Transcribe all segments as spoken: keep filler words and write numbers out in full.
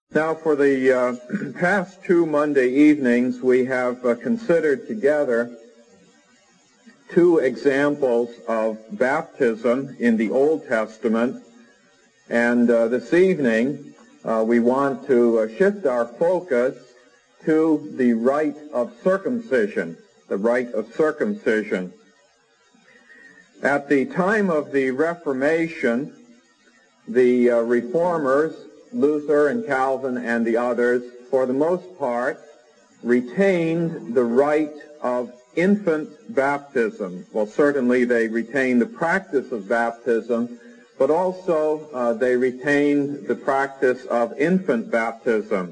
Now, for the uh, past two Monday evenings, we have uh, considered together two examples of baptism in the Old Testament, and uh, this evening uh, we want to uh, shift our focus to the rite of circumcision, the rite of circumcision. At the time of the Reformation, the uh, Reformers, Luther and Calvin and the others, for the most part, retained the rite of infant baptism. Well, certainly they retained the practice of baptism, but also uh, they retained the practice of infant baptism.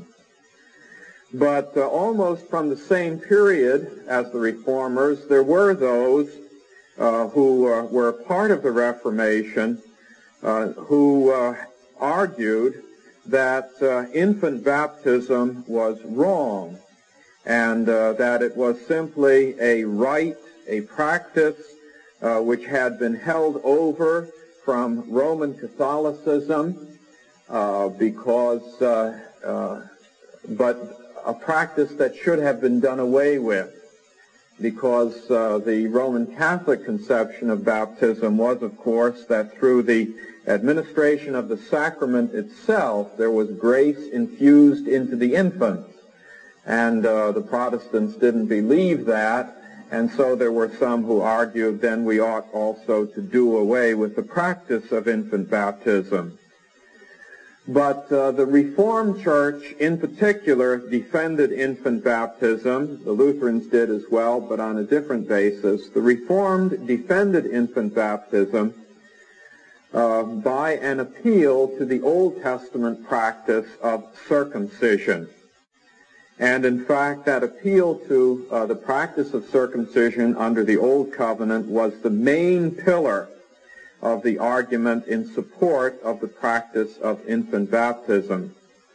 But uh, almost from the same period as the Reformers, there were those uh, who uh, were part of the Reformation uh, who uh, argued that uh, infant baptism was wrong, and uh, that it was simply a rite, a practice uh, which had been held over from Roman Catholicism, uh, because, uh, uh, but a practice that should have been done away with, because uh, the Roman Catholic conception of baptism was, of course, that through the administration of the sacrament itself, there was grace infused into the infants. And uh, the Protestants didn't believe that, and so there were some who argued then we ought also to do away with the practice of infant baptism. But uh, the Reformed Church in particular defended infant baptism. The Lutherans did as well, but on a different basis. The Reformed defended infant baptism Uh, by an appeal to the Old Testament practice of circumcision. And in fact, that appeal to uh, the practice of circumcision under the Old Covenant was the main pillar of the argument in support of the practice of infant baptism.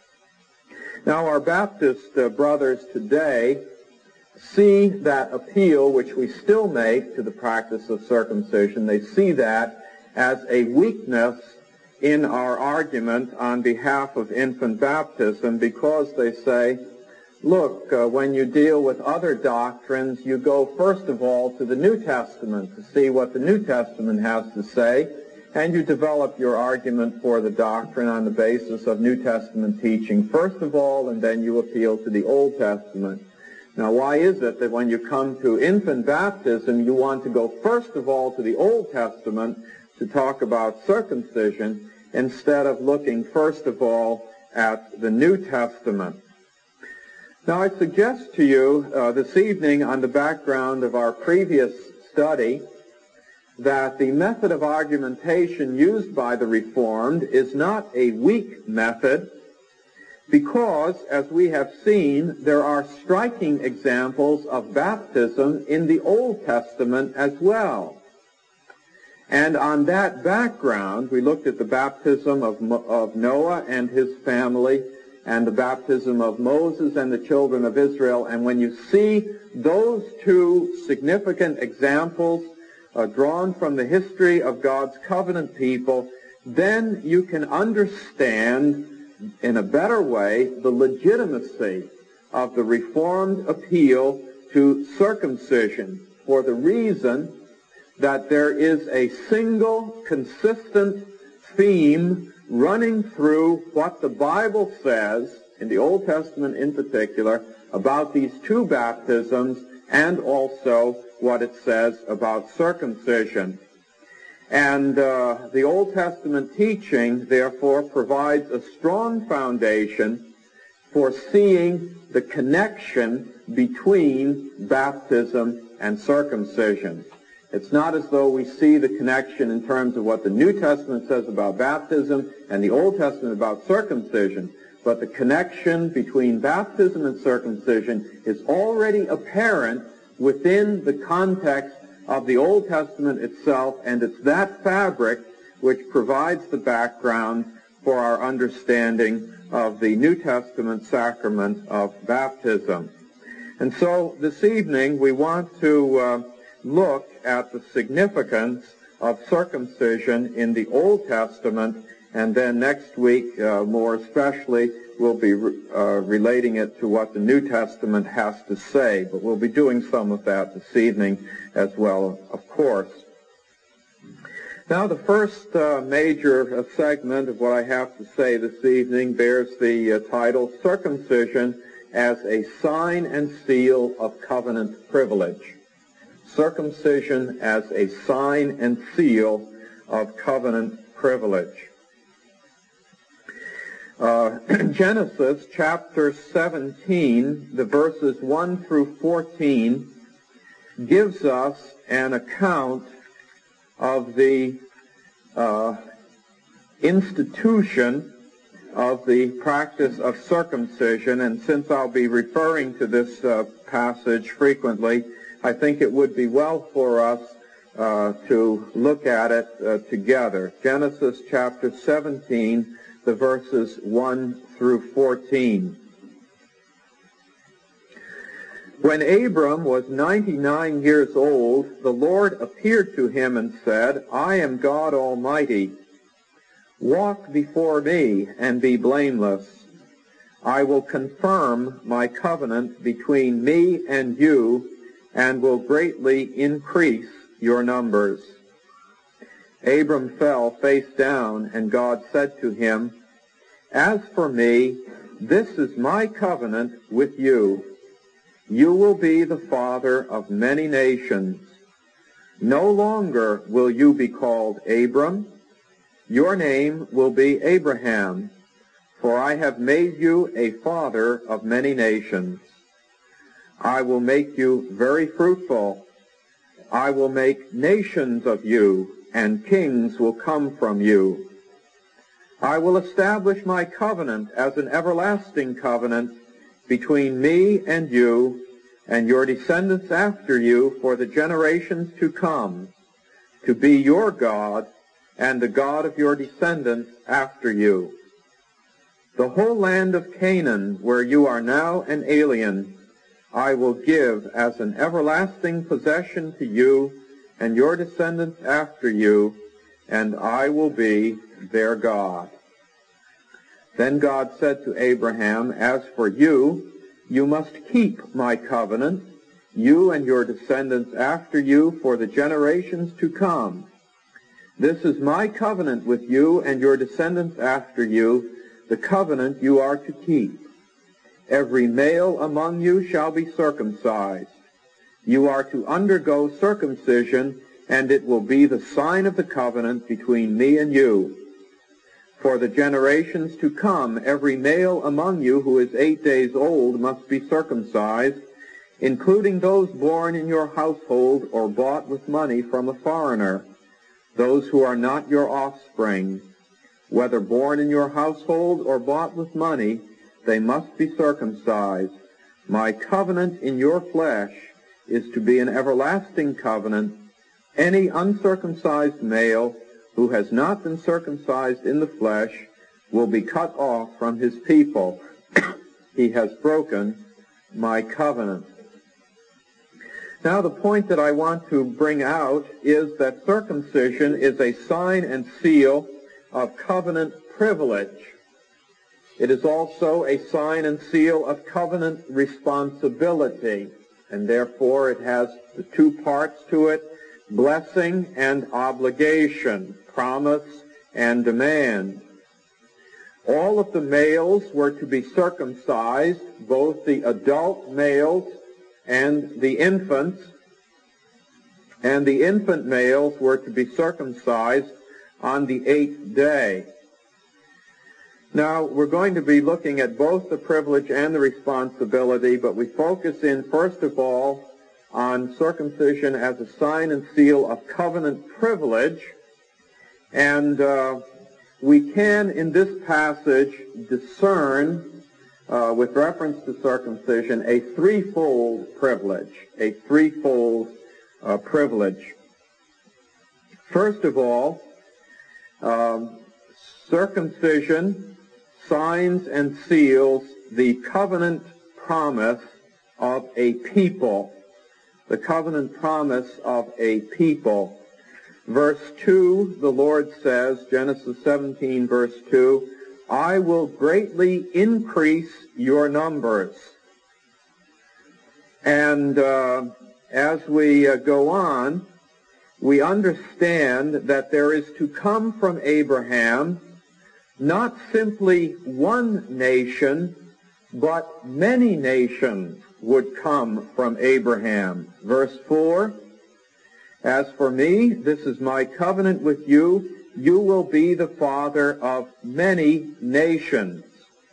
Now, our Baptist uh, brothers today see that appeal, which we still make to the practice of circumcision, they see that as a weakness in our argument on behalf of infant baptism, because they say, look, uh, when you deal with other doctrines, you go first of all to the New Testament to see what the New Testament has to say, and you develop your argument for the doctrine on the basis of New Testament teaching first of all, and then you appeal to the Old Testament. Now, why is it that when you come to infant baptism, you want to go first of all to the Old Testament to talk about circumcision instead of looking first of all at the New Testament? Now, I suggest to you uh, this evening, on the background of our previous study, that the method of argumentation used by the Reformed is not a weak method, because, as we have seen, there are striking examples of baptism in the Old Testament as well. And on that background, we looked at the baptism of, of Noah and his family, and the baptism of Moses and the children of Israel. And when you see those two significant examples uh, drawn from the history of God's covenant people, then you can understand in a better way the legitimacy of the Reformed appeal to circumcision, for the reason that there is a single, consistent theme running through what the Bible says, in the Old Testament in particular, about these two baptisms, and also what it says about circumcision. And uh, the Old Testament teaching, therefore, provides a strong foundation for seeing the connection between baptism and circumcision. It's not as though we see the connection in terms of what the New Testament says about baptism and the Old Testament about circumcision, but the connection between baptism and circumcision is already apparent within the context of the Old Testament itself, and it's that fabric which provides the background for our understanding of the New Testament sacrament of baptism. And so this evening we want to uh, look at the significance of circumcision in the Old Testament And then next week, uh, more especially, we'll be uh, relating it to what the New Testament has to say. But we'll be doing some of that this evening as well, of course. Now, the first uh, major uh, segment of what I have to say this evening bears the uh, title, Circumcision as a Sign and Seal of Covenant Privilege. Circumcision as a sign and seal of covenant privilege. Uh, Genesis chapter seventeen, the verses one through fourteen, gives us an account of the uh, institution of the practice of circumcision. And since I'll be referring to this uh, passage frequently, I think it would be well for us uh, to look at it uh, together. Genesis chapter seventeen, the verses one through fourteen. When Abram was ninety-nine years old, the Lord appeared to him and said, I am God Almighty. Walk before me and be blameless. I will confirm my covenant between me and you and will greatly increase your numbers. Abram fell face down, and God said to him, As for me, this is my covenant with you. You will be the father of many nations. No longer will you be called Abram. Your name will be Abraham, for I have made you a father of many nations. I will make you very fruitful. I will make nations of you, and kings will come from you. I will establish my covenant as an everlasting covenant between me and you and your descendants after you for the generations to come, to be your God and the God of your descendants after you. The whole land of Canaan, where you are now an alien, I will give as an everlasting possession to you and your descendants after you, and I will be their God. Then God said to Abraham, As for you, you must keep my covenant, you and your descendants after you for the generations to come. This is my covenant with you and your descendants after you, the covenant you are to keep. Every male among you shall be circumcised. You are to undergo circumcision, and it will be the sign of the covenant between me and you. For the generations to come, every male among you who is eight days old must be circumcised, including those born in your household or bought with money from a foreigner, those who are not your offspring. Whether born in your household or bought with money, they must be circumcised. My covenant in your flesh is to be an everlasting covenant. Any uncircumcised male who has not been circumcised in the flesh will be cut off from his people. He has broken my covenant. Now, the point that I want to bring out is that circumcision is a sign and seal of covenant privilege. It is also a sign and seal of covenant responsibility, and therefore it has the two parts to it, blessing and obligation, promise and demand. All of the males were to be circumcised, both the adult males and the infants, and the infant males were to be circumcised on the eighth day. Now, we're going to be looking at both the privilege and the responsibility, but we focus in, first of all, on circumcision as a sign and seal of covenant privilege. And uh, we can, in this passage, discern, uh, with reference to circumcision, a threefold privilege, a threefold uh, privilege. First of all, um, circumcision signs and seals the covenant promise of a people. The covenant promise of a people. Verse two, the Lord says, Genesis seventeen, verse two, I will greatly increase your numbers. And uh, as we uh, go on, we understand that there is to come from Abraham not simply one nation, but many nations would come from Abraham. Verse four, as for me, this is my covenant with you, you will be the father of many nations.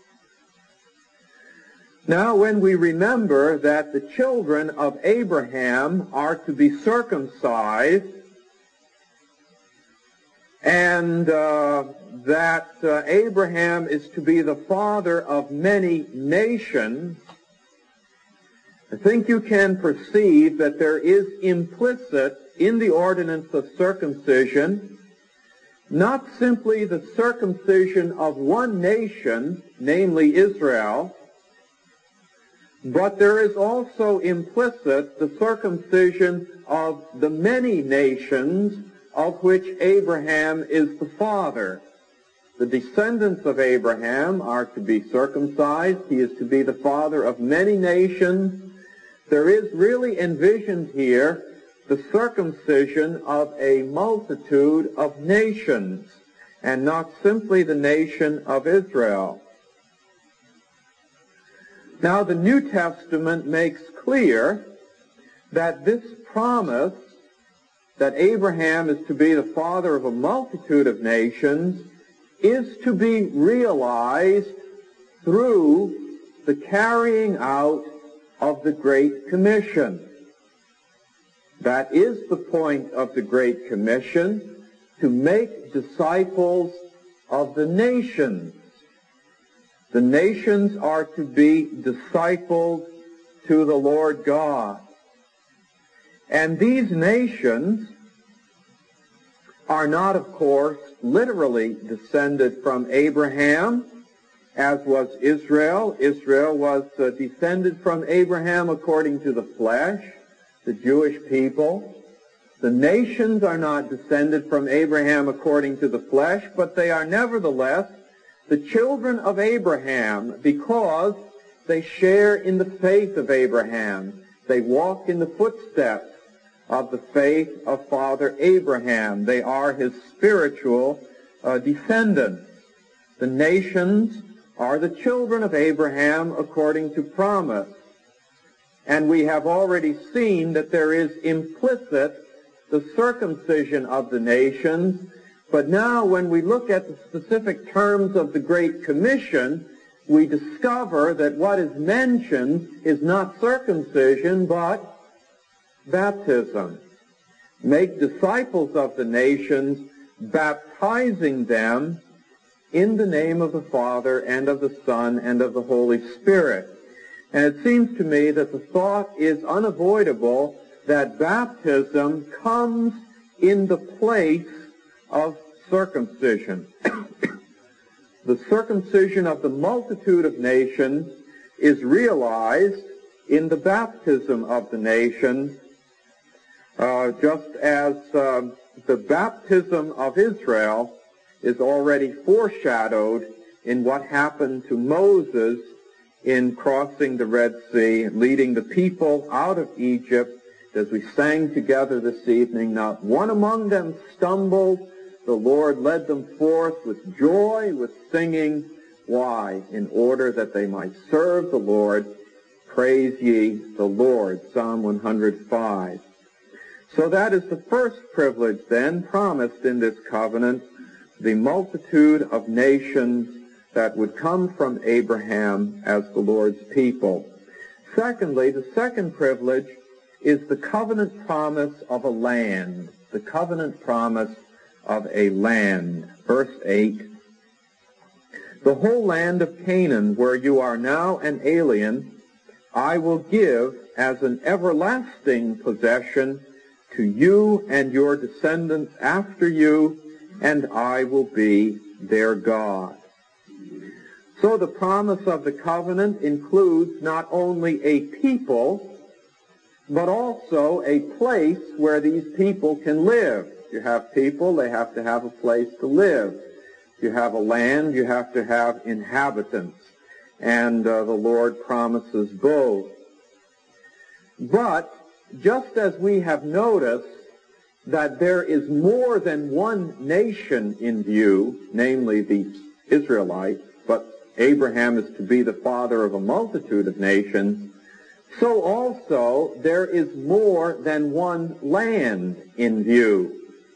Now, when we remember that the children of Abraham are to be circumcised, and uh, that uh, Abraham is to be the father of many nations, I think you can perceive that there is implicit in the ordinance of circumcision not simply the circumcision of one nation, namely Israel, but there is also implicit the circumcision of the many nations of which Abraham is the father. The descendants of Abraham are to be circumcised. He is to be the father of many nations. There is really envisioned here the circumcision of a multitude of nations, and not simply the nation of Israel. Now, the New Testament makes clear that this promise that Abraham is to be the father of a multitude of nations is to be realized through the carrying out of the Great Commission. That is the point of the Great Commission, to make disciples of the nations. The nations are to be disciples to the Lord God. And these nations are not, of course, literally descended from Abraham, as was Israel. Israel was uh, descended from Abraham according to the flesh, the Jewish people. The nations are not descended from Abraham according to the flesh, but they are nevertheless the children of Abraham because they share in the faith of Abraham. They walk in the footsteps of the faith of Father Abraham. They are his spiritual uh, descendants. The nations are the children of Abraham according to promise. And we have already seen that there is implicit the circumcision of the nations. But now when we look at the specific terms of the Great Commission, we discover that what is mentioned is not circumcision, but baptism. Make disciples of the nations, baptizing them in the name of the Father and of the Son and of the Holy Spirit. And it seems to me that the thought is unavoidable that baptism comes in the place of circumcision. The circumcision of the multitude of nations is realized in the baptism of the nations, uh, just as uh, the baptism of Israel is already foreshadowed in what happened to Moses in crossing the Red Sea, leading the people out of Egypt. As we sang together this evening, not one among them stumbled. The Lord led them forth with joy, with singing. Why? In order that they might serve the Lord. Praise ye the Lord. Psalm one hundred five. So that is the first privilege then promised in this covenant, the multitude of nations that would come from Abraham as the Lord's people. Secondly, the second privilege is the covenant promise of a land. The covenant promise of a land. Verse eight, the whole land of Canaan, where you are now an alien, I will give as an everlasting possession to you and your descendants after you, and I will be their God. So the promise of the covenant includes not only a people, but also a place where these people can live. You have people, they have to have a place to live. You have a land, you have to have inhabitants. And uh, the Lord promises both. But just as we have noticed that there is more than one nation in view, namely the Israelites, but Abraham is to be the father of a multitude of nations, so also there is more than one land in view.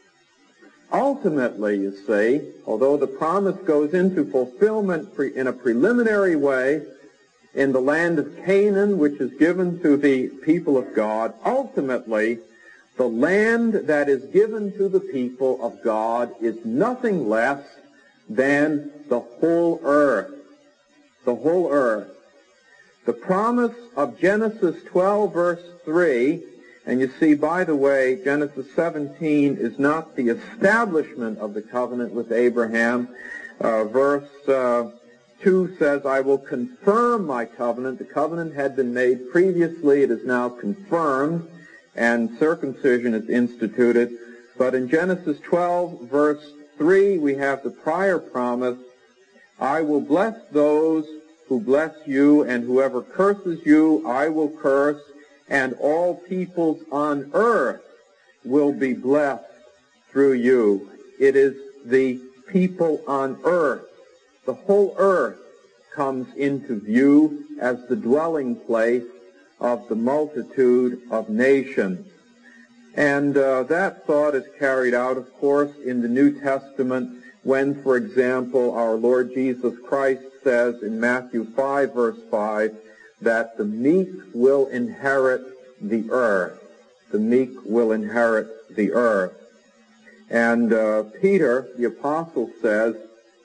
Ultimately, you see, although the promise goes into fulfillment pre- in a preliminary way in the land of Canaan, which is given to the people of God, ultimately, the land that is given to the people of God is nothing less than the whole earth. The whole earth. The promise of Genesis twelve, verse three, and you see, by the way, Genesis seventeen is not the establishment of the covenant with Abraham. Uh, verse uh, two says, I will confirm my covenant. The covenant had been made previously. It is now confirmed, and circumcision is instituted. But in Genesis twelve, verse three, we have the prior promise, I will bless those who bless you, and whoever curses you, I will curse, and all peoples on earth will be blessed through you. It is the people on earth. The whole earth comes into view as the dwelling place of the multitude of nations. And uh, that thought is carried out, of course, in the New Testament when, for example, our Lord Jesus Christ says in Matthew five, verse five, that the meek will inherit the earth. The meek will inherit the earth. And uh, Peter, the apostle, says,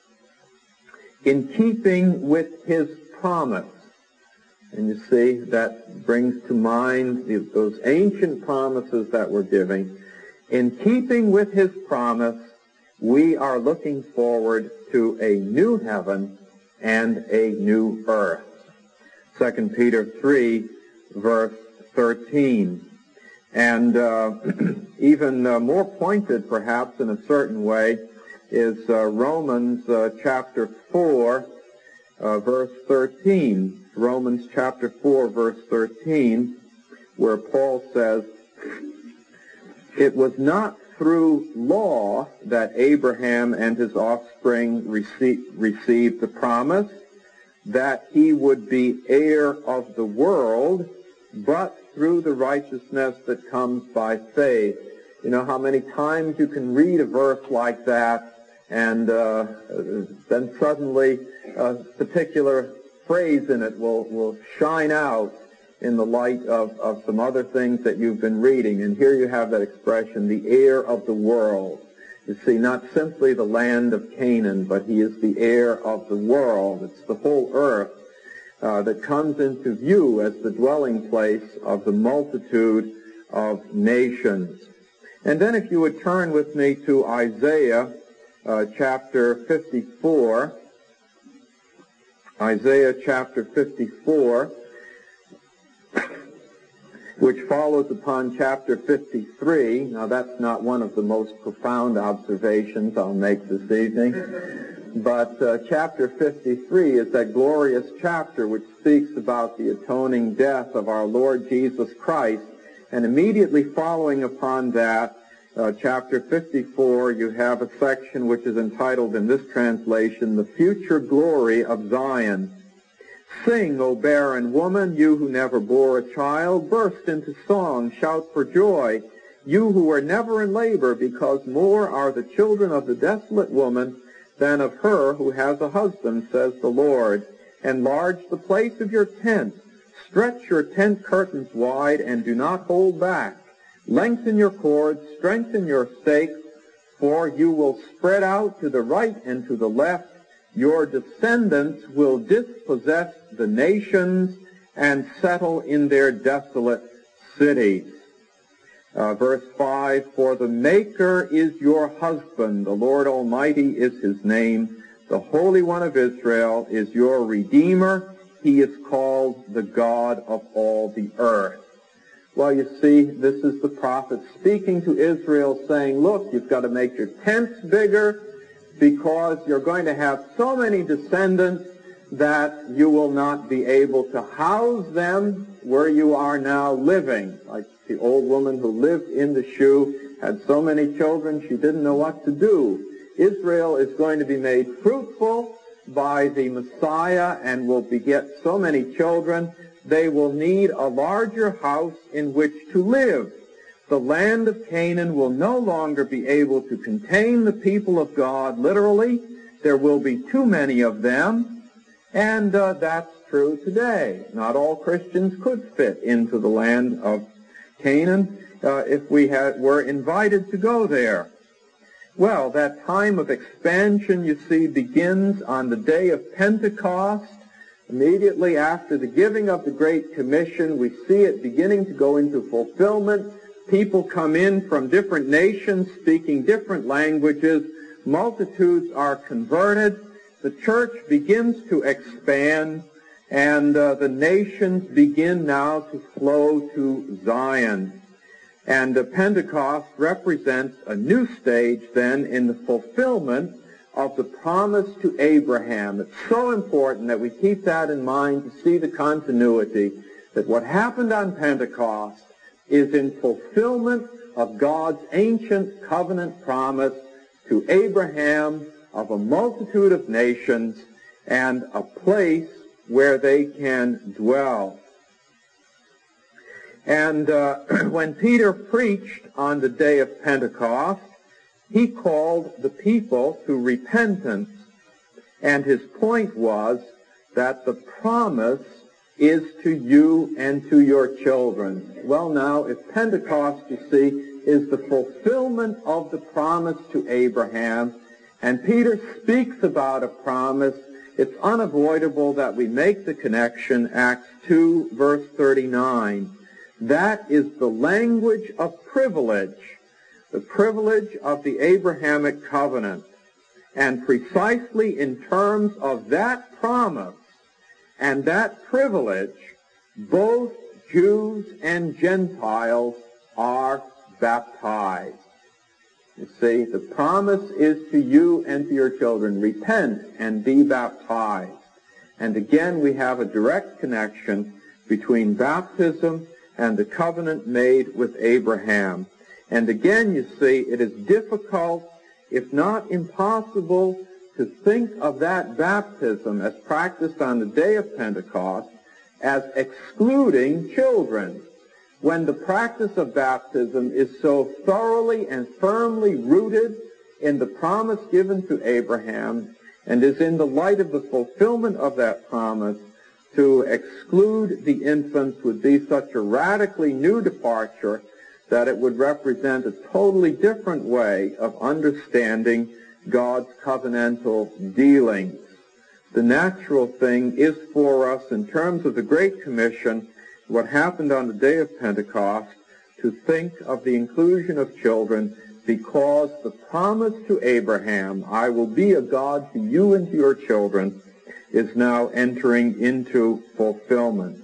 in keeping with his promise, and you see, that brings to mind the, those ancient promises that we're giving. In keeping with his promise, we are looking forward to a new heaven and a new earth. Second Peter three, verse thirteen. And uh, even uh, more pointed, perhaps, in a certain way, is uh, Romans uh, chapter four, uh, verse thirteen. Romans chapter four, verse thirteen, where Paul says, it was not through law that Abraham and his offspring received, received the promise that he would be heir of the world, but through the righteousness that comes by faith. You know how many times you can read a verse like that, and uh, then suddenly a particular phrase in it will, will shine out in the light of, of some other things that you've been reading. And here you have that expression, the heir of the world. You see, not simply the land of Canaan, but he is the heir of the world. It's the whole earth uh, that comes into view as the dwelling place of the multitude of nations. And then if you would turn with me to Isaiah uh, chapter fifty-four, Isaiah chapter fifty-four, which follows upon chapter fifty-three. Now, that's not one of the most profound observations I'll make this evening, but uh, chapter fifty-three is that glorious chapter which speaks about the atoning death of our Lord Jesus Christ, and immediately following upon that, uh, chapter fifty-four, you have a section which is entitled in this translation, The Future Glory of Zion. Sing, O barren woman, you who never bore a child, burst into song, shout for joy, you who were never in labor, because more are the children of the desolate woman than of her who has a husband, says the Lord. Enlarge the place of your tent, stretch your tent curtains wide, and do not hold back. Lengthen your cords, strengthen your stakes, for you will spread out to the right and to the left. Your descendants will dispossess the nations and settle in their desolate cities. Uh, verse five, for the Maker is your husband, the Lord Almighty is his name, the Holy One of Israel is your Redeemer, he is called the God of all the earth. Well, you see, this is the prophet speaking to Israel saying, look, you've got to make your tents bigger because you're going to have so many descendants that you will not be able to house them where you are now living. Like the old woman who lived in the shoe, had so many children she didn't know what to do. Israel is going to be made fruitful by the Messiah and will beget so many children. They will need a larger house in which to live. The land of Canaan will no longer be able to contain the people of God, literally. There will be too many of them, and uh, that's true today. Not all Christians could fit into the land of Canaan uh, if we had, were invited to go there. Well, that time of expansion, you see, begins on the day of Pentecost. Immediately after the giving of the Great Commission, we see it beginning to go into fulfillment. People come in from different nations speaking different languages. Multitudes are converted. The church begins to expand, and uh, the nations begin now to flow to Zion. And uh, Pentecost represents a new stage then in the fulfillment of the promise to Abraham. It's so important that we keep that in mind to see the continuity, that what happened on Pentecost is in fulfillment of God's ancient covenant promise to Abraham of a multitude of nations and a place where they can dwell. And uh, when Peter preached on the day of Pentecost, he called the people to repentance, and his point was that the promise is to you and to your children. Well, now, if Pentecost, you see, is the fulfillment of the promise to Abraham, and Peter speaks about a promise, it's unavoidable that we make the connection, Acts two, verse thirty-nine. That is the language of privilege, the privilege of the Abrahamic covenant. And precisely in terms of that promise and that privilege, both Jews and Gentiles are baptized. You see, the promise is to you and to your children, repent and be baptized. And again, we have a direct connection between baptism and the covenant made with Abraham. And again, you see, it is difficult, if not impossible, to think of that baptism as practiced on the day of Pentecost as excluding children, when the practice of baptism is so thoroughly and firmly rooted in the promise given to Abraham and is in the light of the fulfillment of that promise. To exclude the infants would be such a radically new departure that it would represent a totally different way of understanding God's covenantal dealings. The natural thing is for us, in terms of the Great Commission, what happened on the day of Pentecost, to think of the inclusion of children, because the promise to Abraham, I will be a God to you and to your children, is now entering into fulfillment.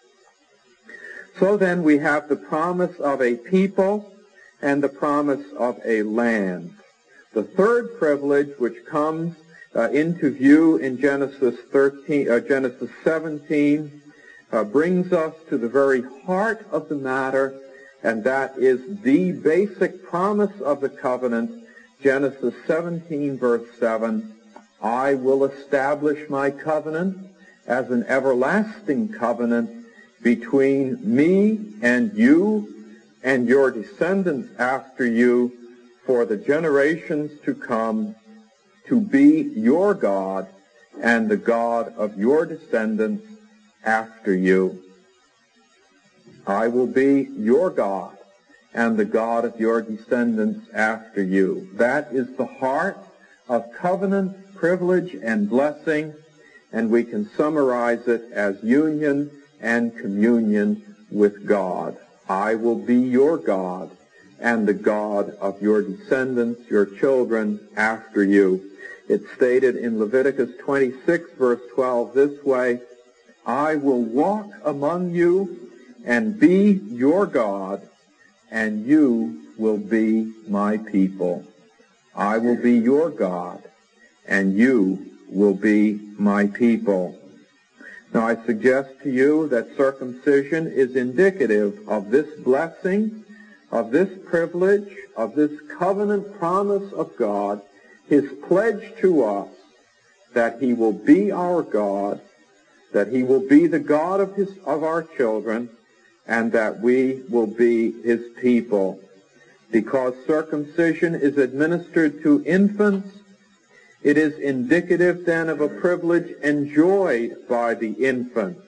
So then we have the promise of a people and the promise of a land. The third privilege, which comes uh, into view in Genesis thirteen, uh, Genesis seventeen, uh, brings us to the very heart of the matter, and that is the basic promise of the covenant. Genesis seventeen, verse seven. I will establish my covenant as an everlasting covenant between me and you and your descendants after you for the generations to come, to be your God and the God of your descendants after you. I will be your God and the God of your descendants after you. That is the heart of covenant, privilege, and blessing, and we can summarize it as union and communion with God. I will be your God and the God of your descendants, your children, after you. It's stated in Leviticus twenty-six, verse twelve, this way, I will walk among you and be your God, and you will be my people. I will be your God, and you will be my people. Now I suggest to you that circumcision is indicative of this blessing, of this privilege, of this covenant promise of God, his pledge to us that he will be our God, that he will be the God of his of our children, and that we will be his people. Because circumcision is administered to infants, it is indicative then of a privilege enjoyed by the infants.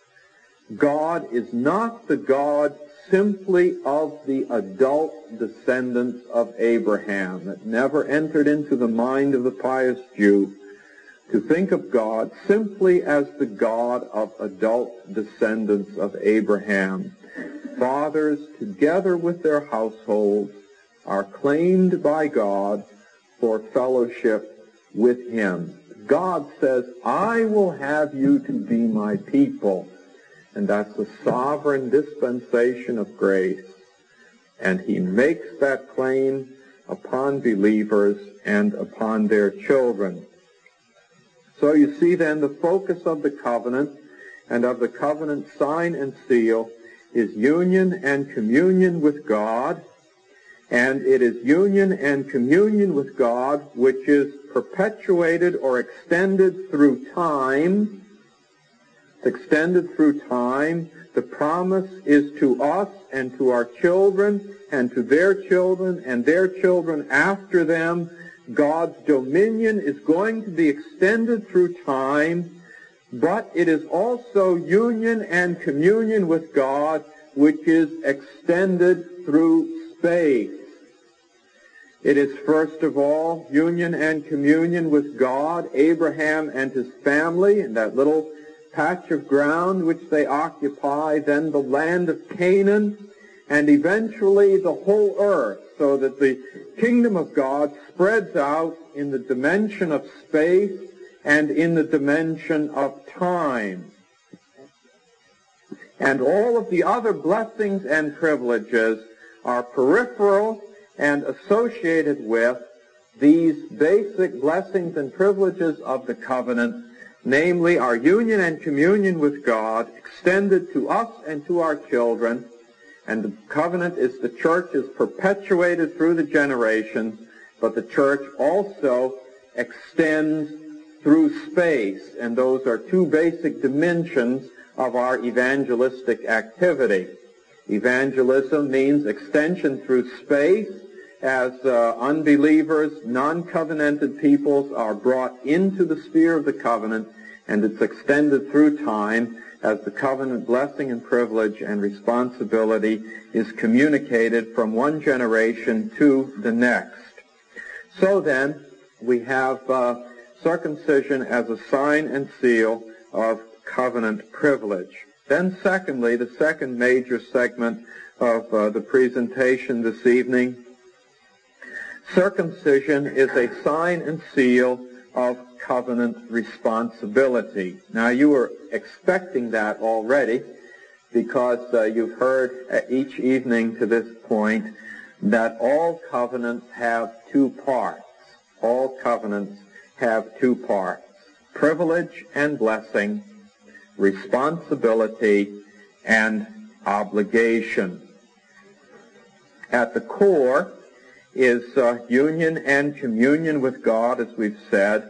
God is not the God simply of the adult descendants of Abraham. It never entered into the mind of the pious Jew to think of God simply as the God of adult descendants of Abraham. Fathers, together with their households, are claimed by God for fellowship with him. God says, I will have you to be my people. And that's a sovereign dispensation of grace. And he makes that claim upon believers and upon their children. So you see then the focus of the covenant and of the covenant sign and seal is union and communion with God. And it is union and communion with God which is perpetuated or extended through time. It's extended through time. The promise is to us and to our children and to their children and their children after them. God's dominion is going to be extended through time, but it is also union and communion with God which is extended through space. It is first of all union and communion with God, Abraham and his family, and that little patch of ground which they occupy, then the land of Canaan, and eventually the whole earth, so that the kingdom of God spreads out in the dimension of space and in the dimension of time. And all of the other blessings and privileges are peripheral and associated with these basic blessings and privileges of the covenant, namely our union and communion with God, extended to us and to our children. And the covenant is the church is perpetuated through the generations, but the church also extends through space, and those are two basic dimensions of our evangelistic activity. Evangelism means extension through space, as uh, unbelievers, non-covenanted peoples are brought into the sphere of the covenant, and it's extended through time as the covenant blessing and privilege and responsibility is communicated from one generation to the next. So then, we have uh, circumcision as a sign and seal of covenant privilege. Then secondly, the second major segment of uh, the presentation this evening, circumcision is a sign and seal of covenant responsibility. Now, you were expecting that already because uh, you've heard uh, each evening to this point that all covenants have two parts. All covenants have two parts: privilege and blessing, responsibility and obligation. At the core is uh, union and communion with God, as we've said.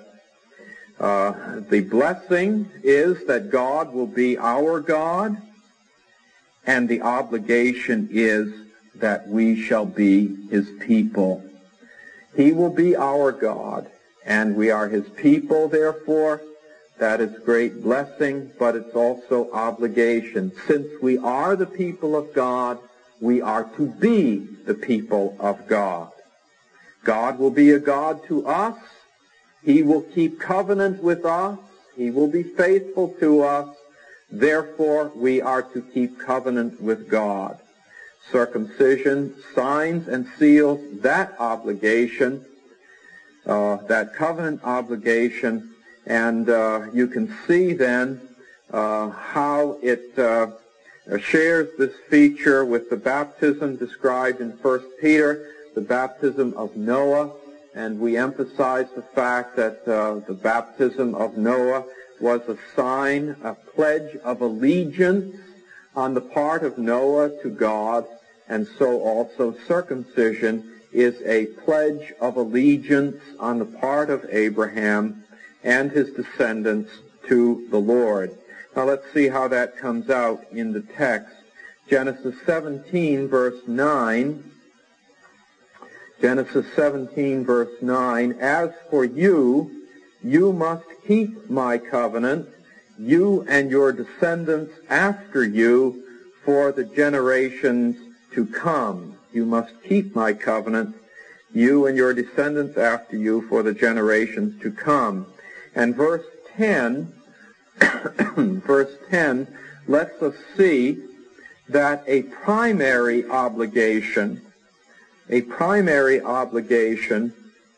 Uh, the blessing is that God will be our God, and the obligation is that we shall be his people. He will be our God, and we are his people, therefore. That is great blessing, but it's also obligation. Since we are the people of God, we are to be the people of God. God will be a God to us. He will keep covenant with us. He will be faithful to us. Therefore, we are to keep covenant with God. Circumcision signs and seals that obligation, uh, that covenant obligation, and uh, you can see then uh, how it uh, uh, shares this feature with the baptism described in First Peter, the baptism of Noah, and we emphasize the fact that uh, the baptism of Noah was a sign, a pledge of allegiance on the part of Noah to God, and so also circumcision is a pledge of allegiance on the part of Abraham and his descendants to the Lord. Now let's see how that comes out in the text. Genesis seventeen, verse nine. Genesis seventeen, verse nine. As for you, you must keep my covenant, you and your descendants after you, for the generations to come. You must keep my covenant, you and your descendants after you, for the generations to come. And verse ten, verse ten lets us see that a primary obligation, a primary obligation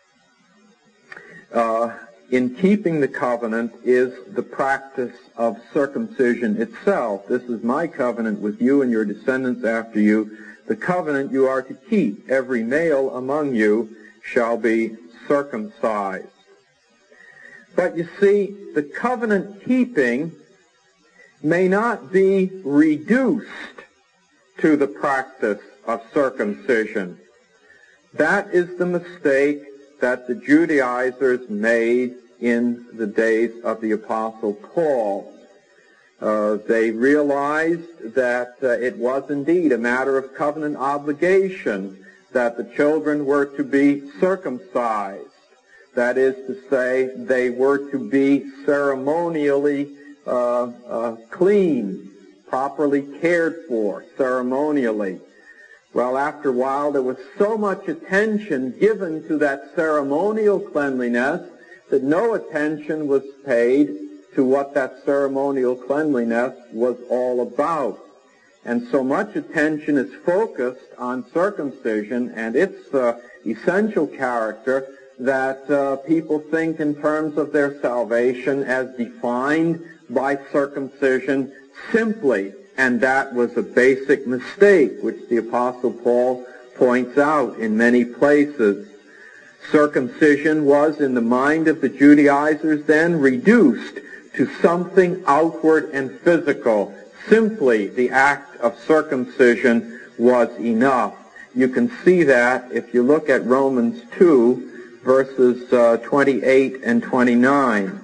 uh, in keeping the covenant is the practice of circumcision itself. This is my covenant with you and your descendants after you, the covenant you are to keep. Every male among you shall be circumcised. But you see, the covenant keeping may not be reduced to the practice of circumcision. That is the mistake that the Judaizers made in the days of the Apostle Paul. Uh, they realized that uh, it was indeed a matter of covenant obligation that the children were to be circumcised. That is to say, they were to be ceremonially uh, uh, clean, properly cared for, ceremonially. Well, after a while, there was so much attention given to that ceremonial cleanliness that no attention was paid to what that ceremonial cleanliness was all about. And so much attention is focused on circumcision and its uh, essential character that uh, people think in terms of their salvation as defined by circumcision simply. And that was a basic mistake, which the Apostle Paul points out in many places. Circumcision was, in the mind of the Judaizers then, reduced to something outward and physical. Simply the act of circumcision was enough. You can see that if you look at Romans two, verses uh, twenty-eight and twenty-nine.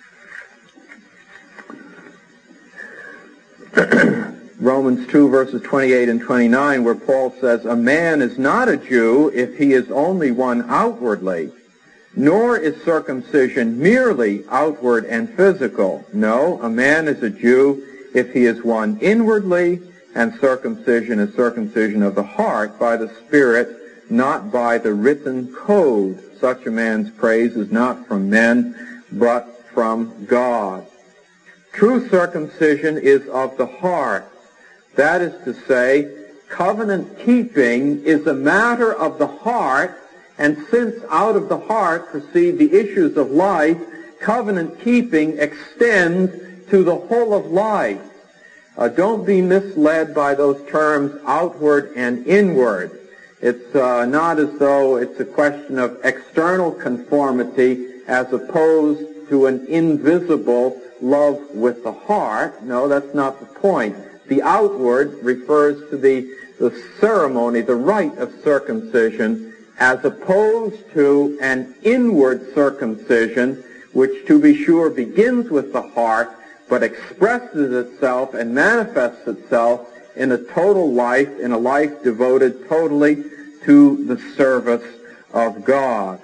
Romans two, verses twenty-eight and twenty-nine, where Paul says, "A man is not a Jew if he is only one outwardly, nor is circumcision merely outward and physical. No, a man is a Jew if he is one inwardly, and circumcision is circumcision of the heart by the Spirit, not by the written code. Such a man's praise is not from men, but from God." True circumcision is of the heart. That is to say, covenant keeping is a matter of the heart, and since out of the heart proceed the issues of life, covenant keeping extends to the whole of life. Uh, don't be misled by those terms outward and inward. It's uh, not as though it's a question of external conformity as opposed to an invisible love with the heart. No, that's not the point. The outward refers to the, the ceremony, the rite of circumcision, as opposed to an inward circumcision, which to be sure begins with the heart, but expresses itself and manifests itself in a total life, in a life devoted totally to the service of God.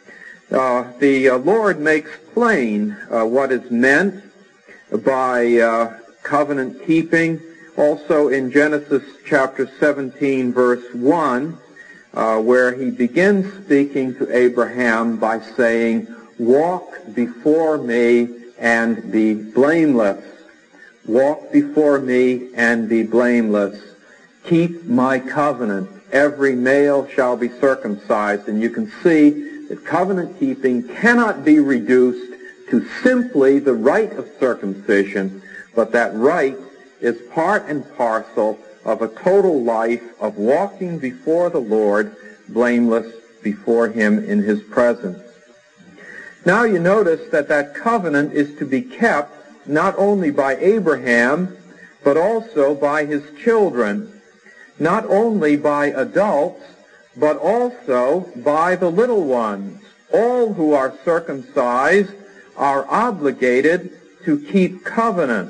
Uh, the uh, Lord makes plain uh, what is meant by uh, covenant keeping. Also in Genesis chapter seventeen, verse one, uh, where he begins speaking to Abraham by saying, "Walk before me and be blameless. Walk before me and be blameless. Keep my covenant. Every male shall be circumcised." And you can see that covenant keeping cannot be reduced to simply the rite of circumcision, but that rite is part and parcel of a total life of walking before the Lord, blameless before Him in His presence. Now you notice that that covenant is to be kept not only by Abraham, but also by his children, not only by adults, but also by the little ones. All who are circumcised are obligated to keep covenant.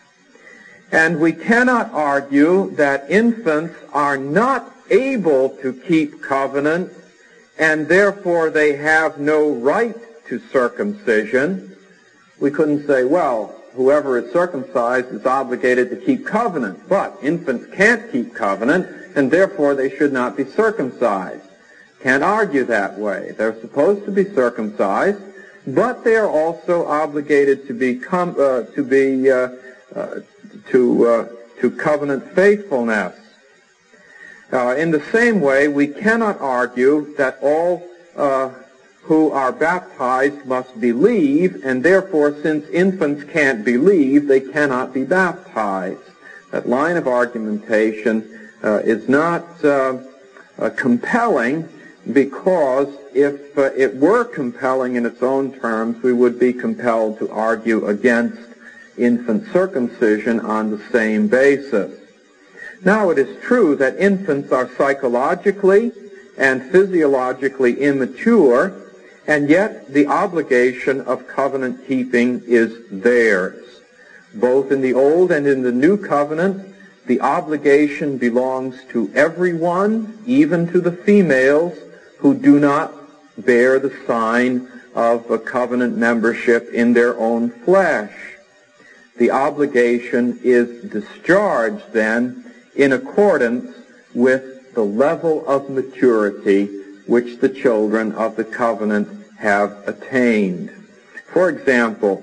And we cannot argue that infants are not able to keep covenant, and therefore they have no right to circumcision. We couldn't say, well, whoever is circumcised is obligated to keep covenant, but infants can't keep covenant, and therefore they should not be circumcised. Can't argue that way. They're supposed to be circumcised, but they are also obligated to be com- uh, to be uh, uh, to uh, to covenant faithfulness. Uh, in the same way, we cannot argue that all uh, who are baptized must believe, and therefore, since infants can't believe, they cannot be baptized. That line of argumentation uh, is not uh, uh, compelling, because if uh, it were compelling in its own terms, we would be compelled to argue against infant circumcision on the same basis. Now, it is true that infants are psychologically and physiologically immature, and yet the obligation of covenant keeping is theirs. Both in the Old and in the New Covenant, the obligation belongs to everyone, even to the females who do not bear the sign of a covenant membership in their own flesh. The obligation is discharged then in accordance with the level of maturity which the children of the covenant have attained. For example,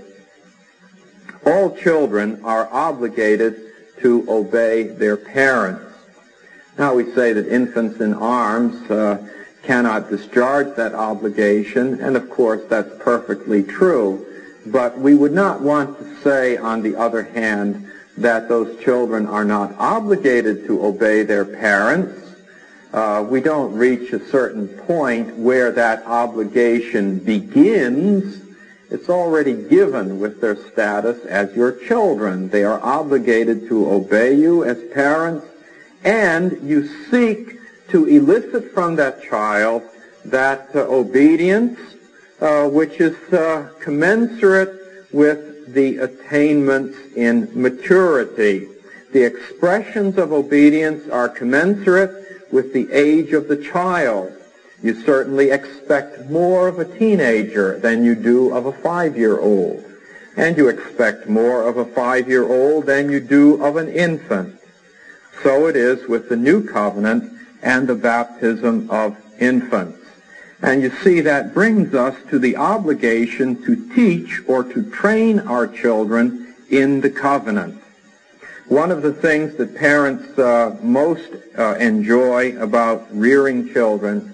all children are obligated to obey their parents. Now we say that infants in arms uh, cannot discharge that obligation, and of course that's perfectly true. But we would not want to say, on the other hand, that those children are not obligated to obey their parents. Uh, we don't reach a certain point where that obligation begins. It's already given with their status as your children. They are obligated to obey you as parents, and you seek to elicit from that child that uh, obedience uh, which is uh, commensurate with the attainments in maturity. The expressions of obedience are commensurate with the age of the child. You certainly expect more of a teenager than you do of a five-year-old. And you expect more of a five-year-old than you do of an infant. So it is with the new covenant and the baptism of infants. And you see, that brings us to the obligation to teach or to train our children in the covenant. One of the things that parents uh, most uh, enjoy about rearing children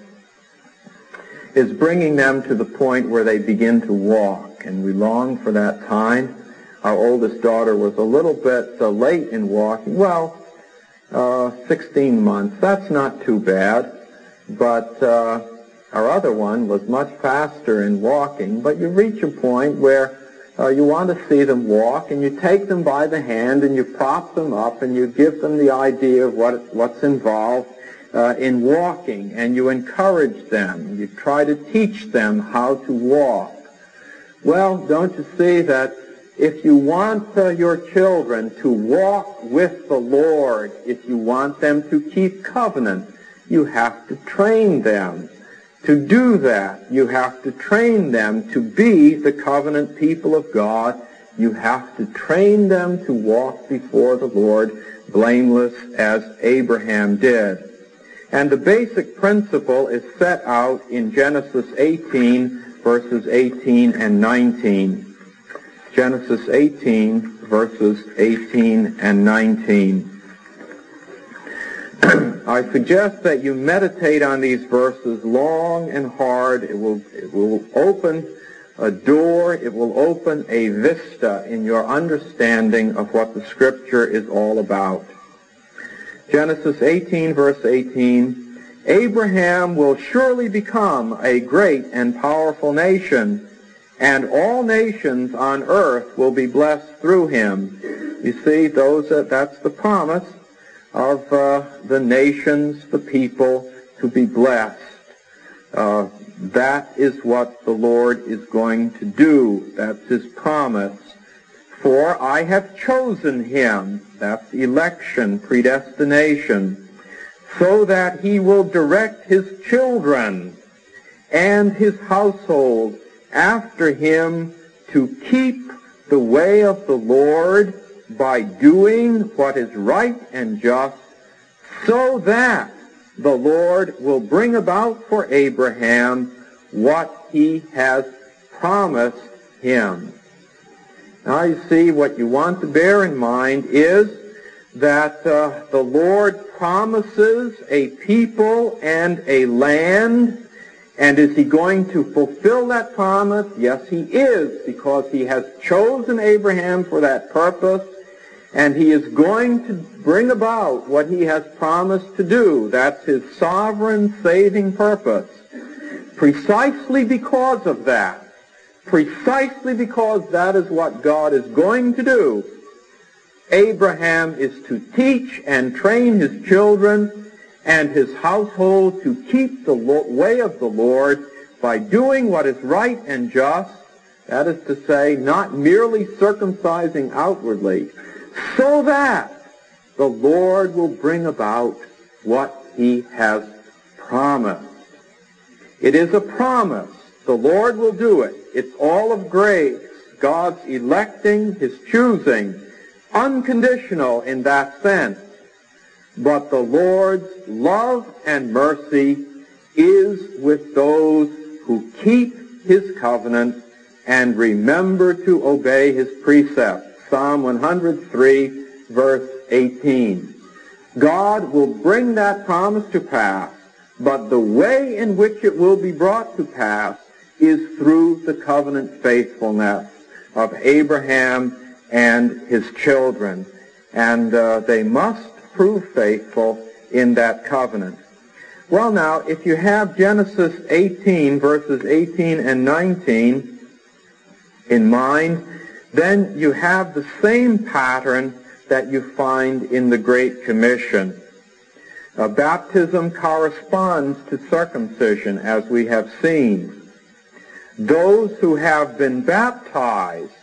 is bringing them to the point where they begin to walk. And we long for that time. Our oldest daughter was a little bit uh, late in walking. Well, uh, sixteen months. That's not too bad. But uh, our other one was much faster in walking. But you reach a point where uh, you want to see them walk, and you take them by the hand, and you prop them up, and you give them the idea of what what's involved uh, in walking, and you encourage them. You try to teach them how to walk. Well, don't you see that if you want uh, your children to walk with the Lord, if you want them to keep covenant, you have to train them. To do that, you have to train them to be the covenant people of God. You have to train them to walk before the Lord blameless as Abraham did. And the basic principle is set out in Genesis eighteen, verses eighteen and nineteen. Genesis eighteen, verses eighteen and nineteen. I suggest that you meditate on these verses long and hard. It will, it will open a door. It will open a vista in your understanding of what the Scripture is all about. Genesis eighteen, verse eighteen, Abraham will surely become a great and powerful nation, and all nations on earth will be blessed through him. You see, those that, that's the promise of uh, the nations, the people, to be blessed. Uh, that is what the Lord is going to do. That's his promise. For I have chosen him, that's election, predestination, so that he will direct his children and his household after him to keep the way of the Lord by doing what is right and just, so that the Lord will bring about for Abraham what he has promised him. Now you see, what you want to bear in mind is that uh, the Lord promises a people and a land, and is he going to fulfill that promise? Yes, he is, because he has chosen Abraham for that purpose, and he is going to bring about what he has promised to do. That's his sovereign saving purpose. Precisely because of that, precisely because that is what God is going to do, Abraham is to teach and train his children and his household to keep the way of the Lord by doing what is right and just, that is to say, not merely circumcising outwardly, so that the Lord will bring about what he has promised. It is a promise. The Lord will do it. It's all of grace, God's electing, his choosing, unconditional in that sense. But the Lord's love and mercy is with those who keep his covenant and remember to obey his precepts. Psalm one hundred three, verse eighteen. God will bring that promise to pass, but the way in which it will be brought to pass is through the covenant faithfulness of Abraham and his children. And uh, they must prove faithful in that covenant. Well, now, if you have Genesis eighteen, verses eighteen and nineteen in mind, then you have the same pattern that you find in the Great Commission. Uh, baptism corresponds to circumcision, as we have seen. Those who have been baptized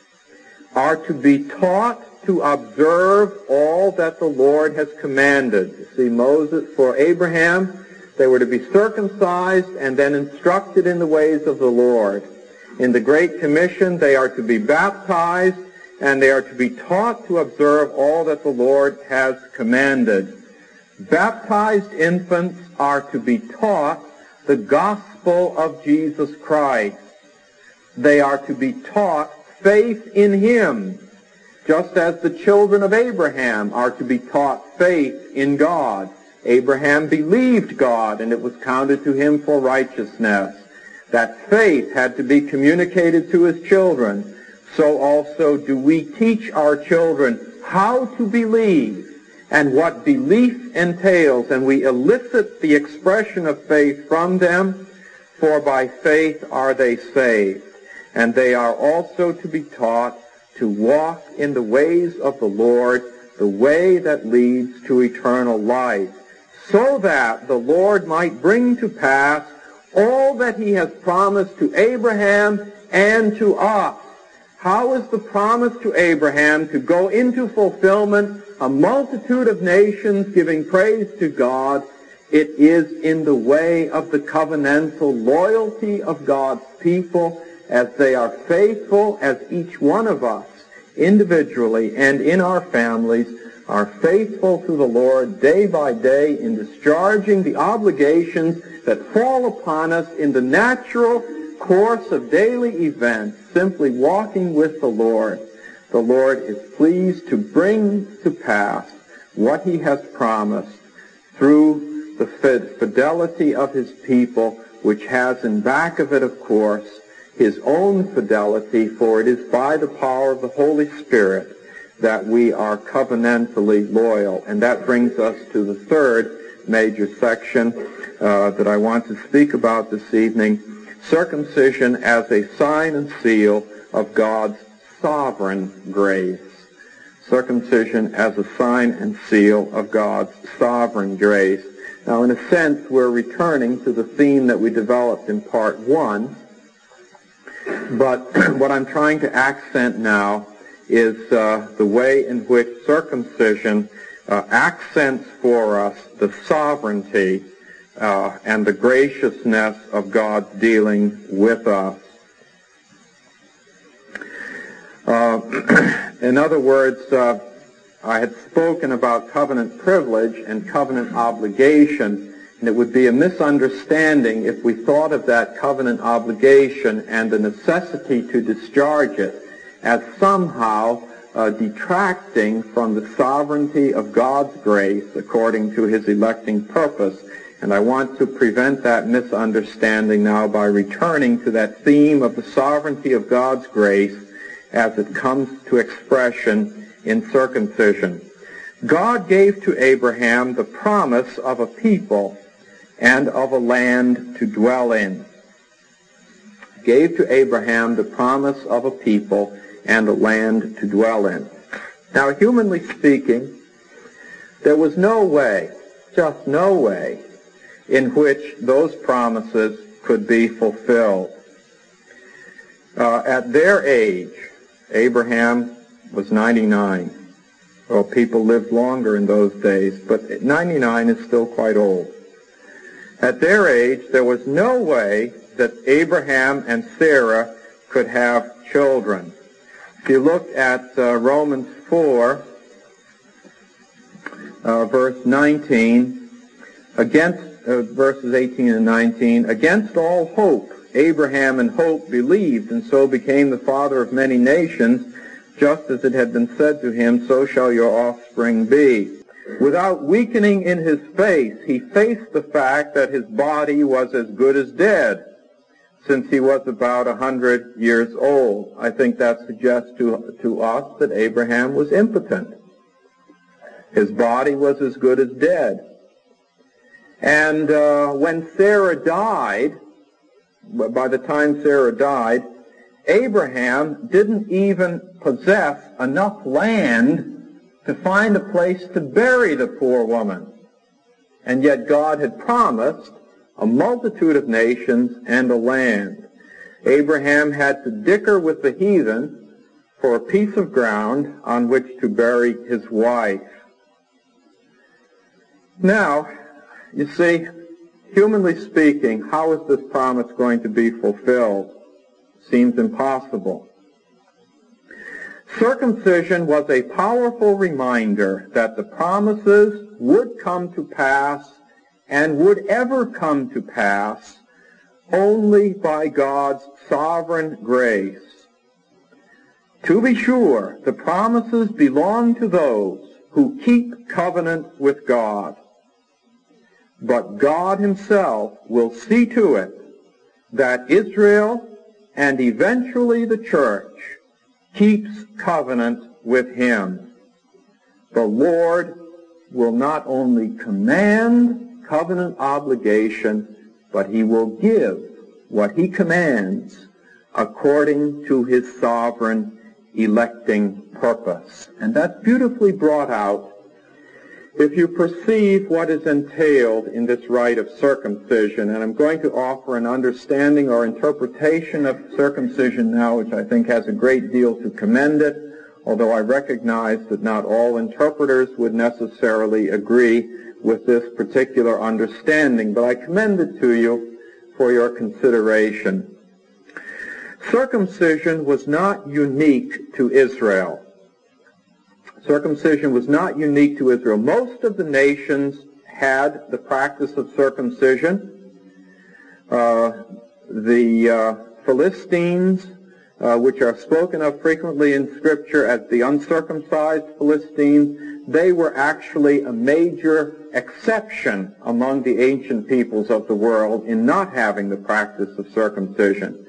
are to be taught to observe all that the Lord has commanded. You see, Moses, for Abraham, they were to be circumcised and then instructed in the ways of the Lord. In the Great Commission, they are to be baptized and they are to be taught to observe all that the Lord has commanded. Baptized infants are to be taught the gospel of Jesus Christ. They are to be taught faith in him, just as the children of Abraham are to be taught faith in God. Abraham believed God, and it was counted to him for righteousness. That faith had to be communicated to his children. So also do we teach our children how to believe and what belief entails, and we elicit the expression of faith from them, for by faith are they saved. And they are also to be taught to walk in the ways of the Lord, the way that leads to eternal life, so that the Lord might bring to pass all that he has promised to Abraham and to us. How is the promise to Abraham to go into fulfillment, a multitude of nations giving praise to God? It is in the way of the covenantal loyalty of God's people, as they are faithful, as each one of us individually and in our families are faithful to the Lord day by day in discharging the obligations that fall upon us in the natural course of daily events, simply walking with the Lord. The Lord is pleased to bring to pass what he has promised through the fidelity of his people, which has in back of it, of course, his own fidelity, for it is by the power of the Holy Spirit that we are covenantally loyal. And that brings us to the third major section uh, that I want to speak about this evening, circumcision as a sign and seal of God's sovereign grace. Circumcision as a sign and seal of God's sovereign grace. Now, in a sense, we're returning to the theme that we developed in part one, but what I'm trying to accent now is uh, the way in which circumcision uh, accents for us the sovereignty uh, and the graciousness of God's dealing with us. Uh, in other words, uh, I had spoken about covenant privilege and covenant obligation, and it would be a misunderstanding if we thought of that covenant obligation and the necessity to discharge it as somehow uh, detracting from the sovereignty of God's grace according to his electing purpose. And I want to prevent that misunderstanding now by returning to that theme of the sovereignty of God's grace as it comes to expression in circumcision. God gave to Abraham the promise of a people and of a land to dwell in. Gave to Abraham the promise of a people and a land to dwell in. Now, humanly speaking, there was no way, just no way, in which those promises could be fulfilled. Uh, at their age, Abraham was ninety-nine. Well, people lived longer in those days, but ninety-nine is still quite old. At their age, there was no way that Abraham and Sarah could have children. If you look at uh, Romans four, uh, verse nineteen, against uh, verses eighteen and nineteen, against all hope, Abraham in hope believed, and so became the father of many nations, just as it had been said to him, so shall your offspring be. Without weakening in his faith, he faced the fact that his body was as good as dead, since he was about a hundred years old. I think that suggests to, to us that Abraham was impotent. His body was as good as dead. And uh, when Sarah died, by the time Sarah died, Abraham didn't even possess enough land to find a place to bury the poor woman. And yet God had promised a multitude of nations and a land. Abraham had to dicker with the heathen for a piece of ground on which to bury his wife. Now, you see, humanly speaking, how is this promise going to be fulfilled? Seems impossible. Circumcision was a powerful reminder that the promises would come to pass and would ever come to pass only by God's sovereign grace. To be sure, the promises belong to those who keep covenant with God. But God himself will see to it that Israel and eventually the church keeps covenant with him. The Lord will not only command covenant obligation, but he will give what he commands according to his sovereign electing purpose. And that's beautifully brought out if you perceive what is entailed in this rite of circumcision. And I'm going to offer an understanding or interpretation of circumcision now, which I think has a great deal to commend it, although I recognize that not all interpreters would necessarily agree with this particular understanding, but I commend it to you for your consideration. Circumcision was not unique to Israel. Circumcision was not unique to Israel. Most of the nations had the practice of circumcision. Uh, the uh, Philistines, uh, which are spoken of frequently in Scripture as the uncircumcised Philistines, they were actually a major exception among the ancient peoples of the world in not having the practice of circumcision.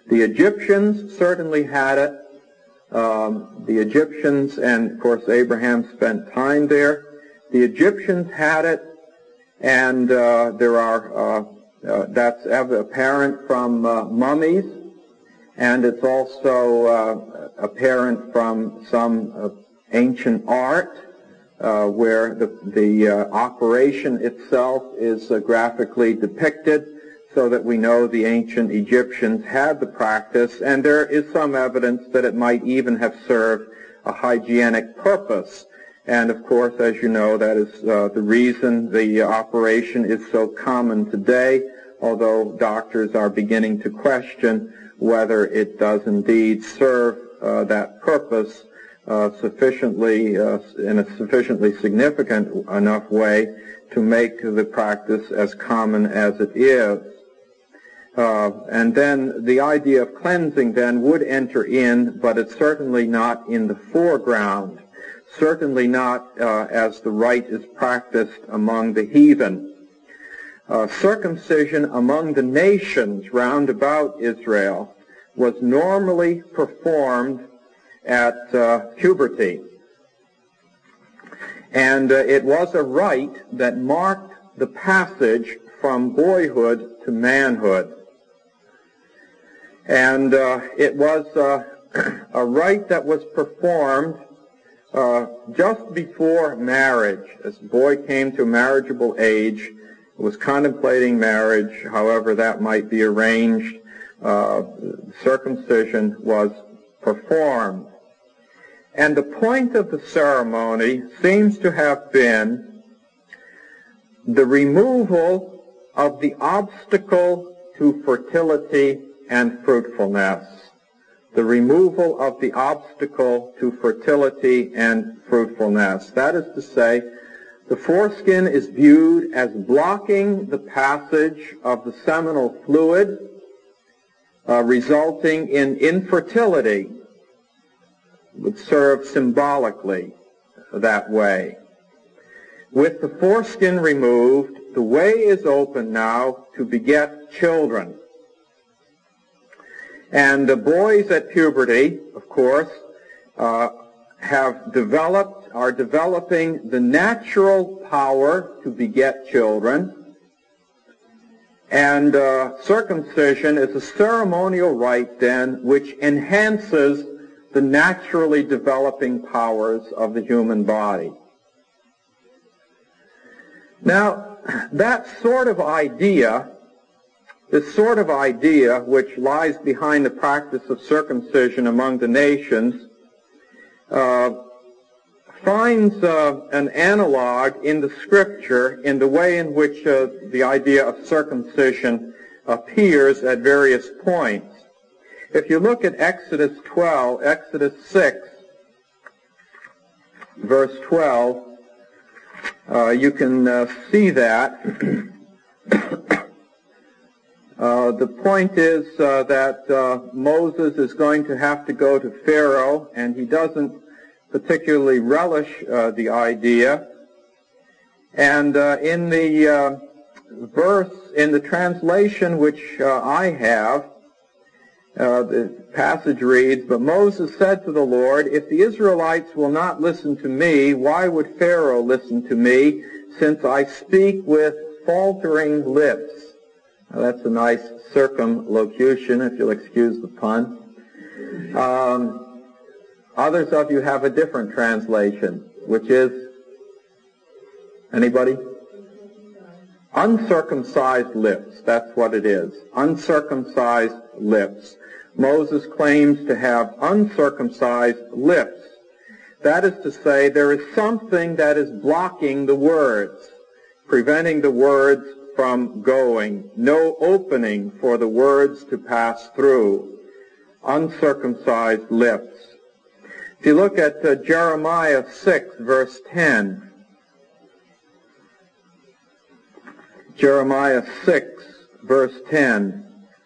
The Egyptians certainly had it. Um, the Egyptians, and of course Abraham spent time there. The Egyptians had it, and uh, there are, uh, uh, that's apparent from uh, mummies, and it's also uh, apparent from some uh, ancient art, uh, where the, the uh, operation itself is uh, graphically depicted, so that we know the ancient Egyptians had the practice, and there is some evidence that it might even have served a hygienic purpose. And of course, as you know, that is uh, the reason the operation is so common today, although doctors are beginning to question whether it does indeed serve uh, that purpose uh, sufficiently, uh, in a sufficiently significant enough way to make the practice as common as it is. Uh, and then the idea of cleansing then would enter in, but it's certainly not in the foreground, certainly not uh, as the rite is practiced among the heathen. Uh, circumcision among the nations round about Israel was normally performed at uh, puberty. And uh, it was a rite that marked the passage from boyhood to manhood. And uh, it was uh, a rite that was performed uh, just before marriage. As the boy came to marriageable age, was contemplating marriage, however that might be arranged, uh, circumcision was performed. And the point of the ceremony seems to have been the removal of the obstacle to fertility and fruitfulness. The removal of the obstacle to fertility and fruitfulness. That is to say, the foreskin is viewed as blocking the passage of the seminal fluid, uh, resulting in infertility. It would serve symbolically that way. With the foreskin removed, the way is open now to beget children. And the boys at puberty, of course, uh, have developed, are developing the natural power to beget children. And uh, circumcision is a ceremonial rite then which enhances the naturally developing powers of the human body. Now, that sort of idea, this sort of idea which lies behind the practice of circumcision among the nations, uh, finds uh, an analog in the Scripture in the way in which uh, the idea of circumcision appears at various points. If you look at Exodus twelve, Exodus six, verse twelve, uh, you can uh, see that. Uh, the point is uh, that uh, Moses is going to have to go to Pharaoh, and he doesn't particularly relish uh, the idea. And uh, in the uh, verse, in the translation which uh, I have, uh, the passage reads, "But Moses said to the Lord, if the Israelites will not listen to me, why would Pharaoh listen to me, since I speak with faltering lips?" Now, that's a nice circumlocution, if you'll excuse the pun. Um, others of you have a different translation, which is, anybody? Uncircumcised lips, that's what it is. Uncircumcised lips. Moses claims to have uncircumcised lips. That is to say, there is something that is blocking the words, preventing the words from going, no opening for the words to pass through. Uncircumcised lips. If you look at uh, Jeremiah six, verse ten, Jeremiah six, verse ten,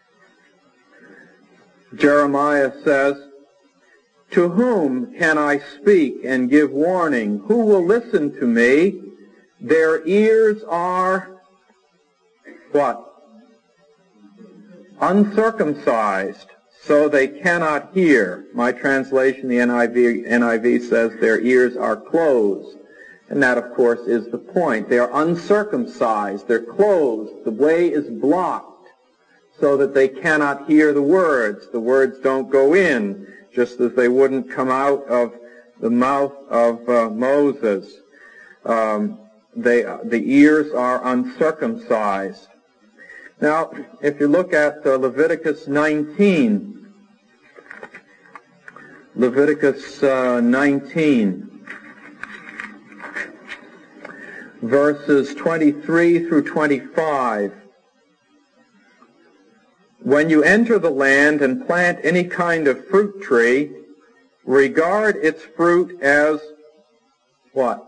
Jeremiah says, "To whom can I speak and give warning? Who will listen to me? Their ears are" what? Uncircumcised. so they cannot hear. My translation, the N I V, N I V says their ears are closed. And that, of course, is the point. They are uncircumcised. They're closed. The way is blocked so that they cannot hear the words. The words don't go in, just as they wouldn't come out of the mouth of uh, Moses. Um, they, the ears are uncircumcised. Now, if you look at uh, Leviticus nineteen, Leviticus uh, nineteen, verses twenty-three through twenty-five. When you enter the land and plant any kind of fruit tree, regard its fruit as what?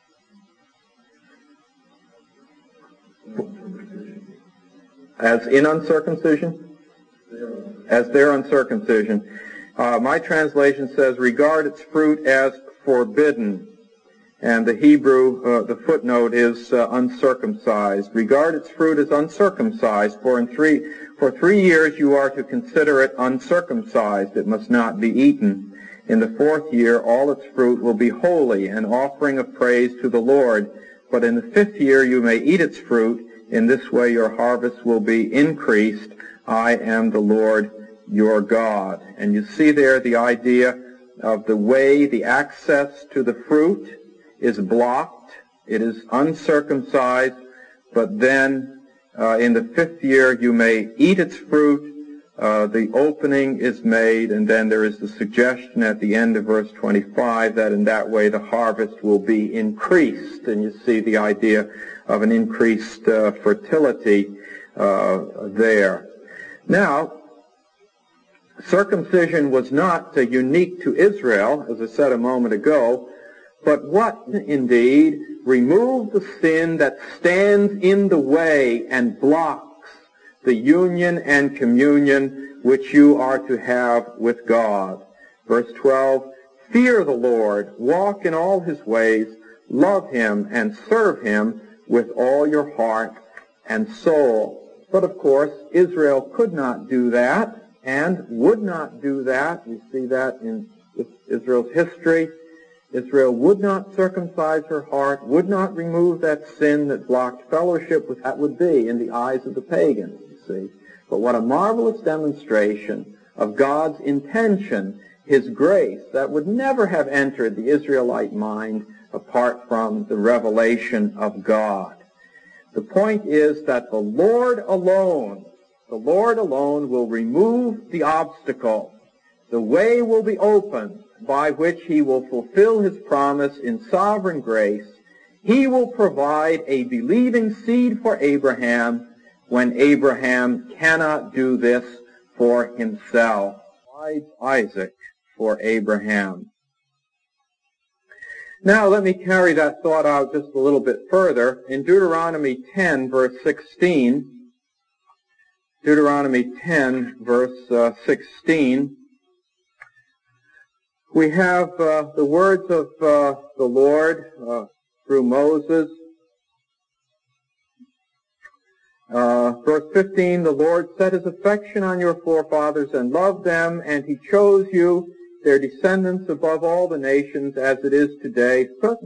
As in uncircumcision? As their uncircumcision. Uh, my translation says, regard its fruit as forbidden. And the Hebrew, uh, the footnote is uh, uncircumcised. Regard its fruit as uncircumcised, for in three, for three years you are to consider it uncircumcised. It must not be eaten. In the fourth year all its fruit will be holy, an offering of praise to the Lord. But in the fifth year you may eat its fruit. In this way your harvest will be increased. I am the Lord your God. And you see there the idea of the way, the access to the fruit is blocked. It is uncircumcised, but then uh, in the fifth year you may eat its fruit. Uh, the opening is made, and then there is the suggestion at the end of verse twenty-five that in that way the harvest will be increased. And you see the idea of an increased uh, fertility uh, there. Now, circumcision was not uh, unique to Israel, as I said a moment ago, but what, indeed, removed the sin that stands in the way and blocks the union and communion which you are to have with God. Verse twelve, fear the Lord, walk in all his ways, love him, and serve him with all your heart and soul. But, of course, Israel could not do that and would not do that. We see that in Israel's history. Israel would not circumcise her heart, would not remove that sin that blocked fellowship with that would be in the eyes of the pagans, you see. But what a marvelous demonstration of God's intention, his grace, that would never have entered the Israelite mind apart from the revelation of God. The point is that the Lord alone, the Lord alone will remove the obstacle. The way will be opened by which he will fulfill his promise in sovereign grace. He will provide a believing seed for Abraham when Abraham cannot do this for himself. Provides Isaac for Abraham. Now let me carry that thought out just a little bit further. In Deuteronomy ten, verse sixteen, Deuteronomy ten, verse uh, sixteen, we have uh, the words of uh, the Lord uh, through Moses. Uh, verse fifteen, the Lord set his affection on your forefathers and loved them, and he chose you, their descendants, above all the nations, as it is today.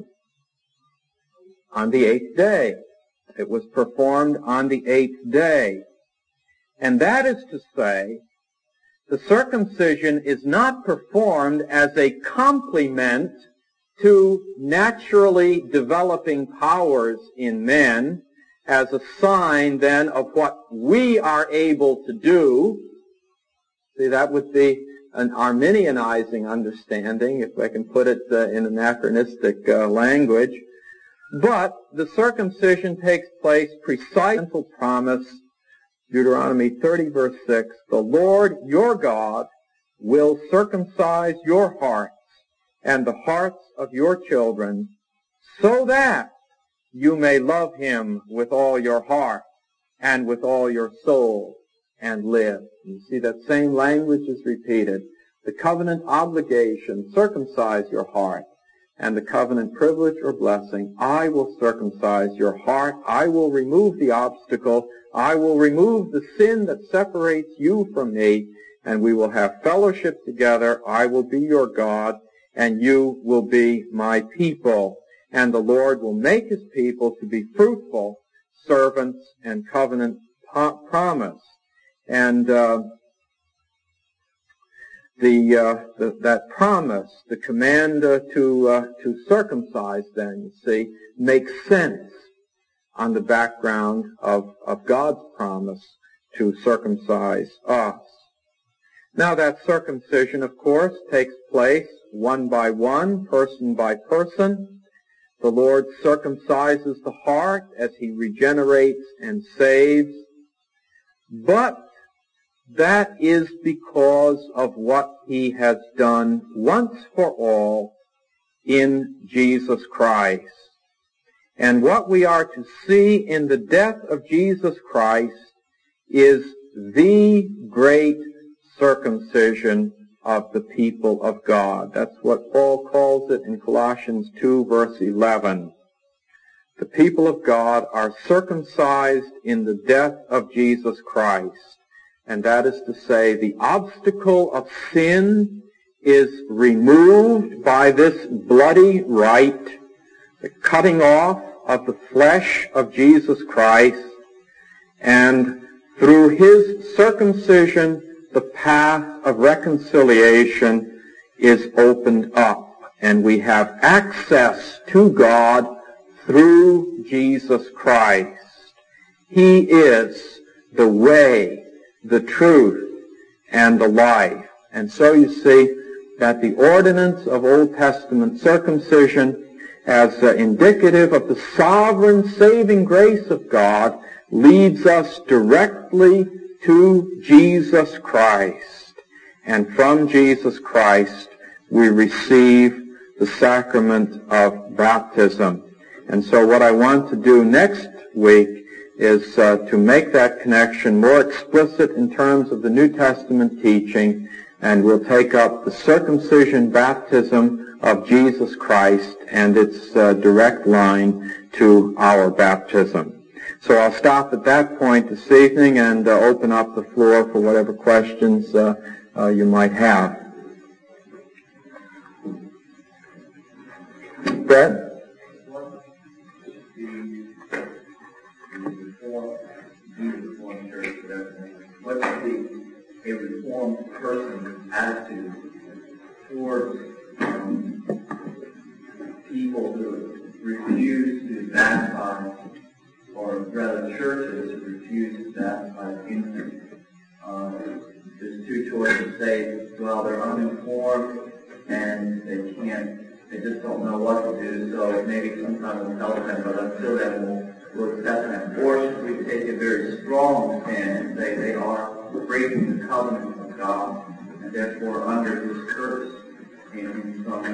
On the eighth day. It was performed on the eighth day. And that is to say, the circumcision is not performed as a complement to naturally developing powers in men, as a sign then of what we are able to do. See, that would be an Arminianizing understanding, if I can put it uh, in anachronistic uh, language. But the circumcision takes place precisely in promise, Deuteronomy thirty, verse six, the Lord your God will circumcise your hearts and the hearts of your children, so that you may love him with all your heart and with all your soul and live. You see that same language is repeated. The covenant obligation, circumcise your heart, and the covenant privilege or blessing, I will circumcise your heart. I will remove the obstacle. I will remove the sin that separates you from me, and we will have fellowship together. I will be your God, and you will be my people. And the Lord will make his people to be fruitful, servants, and covenant po- promise. And uh, the, uh, the that promise, the command uh, to uh, to circumcise, then, you see, makes sense on the background of, of God's promise to circumcise us. Now that circumcision, of course, takes place one by one, person by person. The Lord circumcises the heart as he regenerates and saves. But that is because of what he has done once for all in Jesus Christ. And what we are to see in the death of Jesus Christ is the great circumcision of the people of God. That's what Paul calls it in Colossians two, verse eleven. The people of God are circumcised in the death of Jesus Christ. And that is to say, the obstacle of sin is removed by this bloody rite, the cutting off of the flesh of Jesus Christ, and through his circumcision, the path of reconciliation is opened up, and we have access to God through Jesus Christ. He is the way, the truth, and the life. And so you see that the ordinance of Old Testament circumcision, as uh, indicative of the sovereign saving grace of God, leads us directly to Jesus Christ. And from Jesus Christ, we receive the sacrament of baptism. And so what I want to do next week is uh, to make that connection more explicit in terms of the New Testament teaching, and we'll take up the circumcision baptism of Jesus Christ and its uh, direct line to our baptism. So I'll stop at that point this evening and uh, open up the floor for whatever questions uh, uh, you might have. Brett? What's the a reformed person's attitude towards um, people who refuse to baptize, or rather churches who refuse to baptize infants? Uh, there's two choices. Say, well, they're uninformed and they can't, they just don't know what to do, so maybe sometimes we'll tell them, but until then we'll We'll accept an abortion. We take a very strong stand and say they are breaking the covenant of God and therefore under his curse in some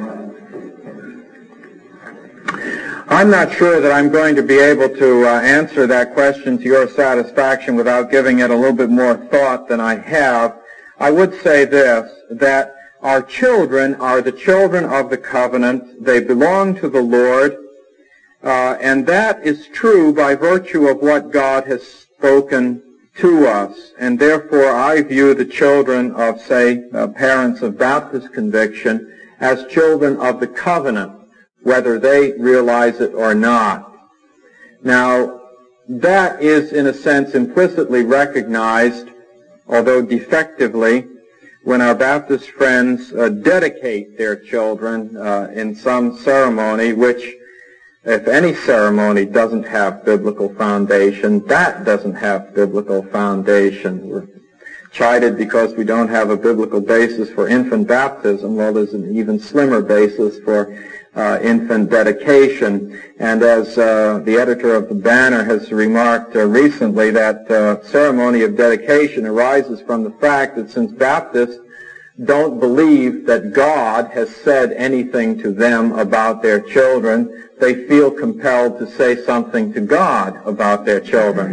way. I'm not sure that I'm going to be able to uh, answer that question to your satisfaction without giving it a little bit more thought than I have. I would say this, that our children are the children of the covenant. They belong to the Lord. Uh, and that is true by virtue of what God has spoken to us. And therefore, I view the children of, say, uh, parents of Baptist conviction as children of the covenant, whether they realize it or not. Now, that is, in a sense, implicitly recognized, although defectively, when our Baptist friends uh, dedicate their children uh, in some ceremony, which if any ceremony doesn't have biblical foundation, that doesn't have biblical foundation. We're chided because we don't have a biblical basis for infant baptism. Well, there's an even slimmer basis for uh, infant dedication. And as uh, the editor of the Banner has remarked uh, recently, that uh, ceremony of dedication arises from the fact that since Baptists don't believe that God has said anything to them about their children, they feel compelled to say something to God about their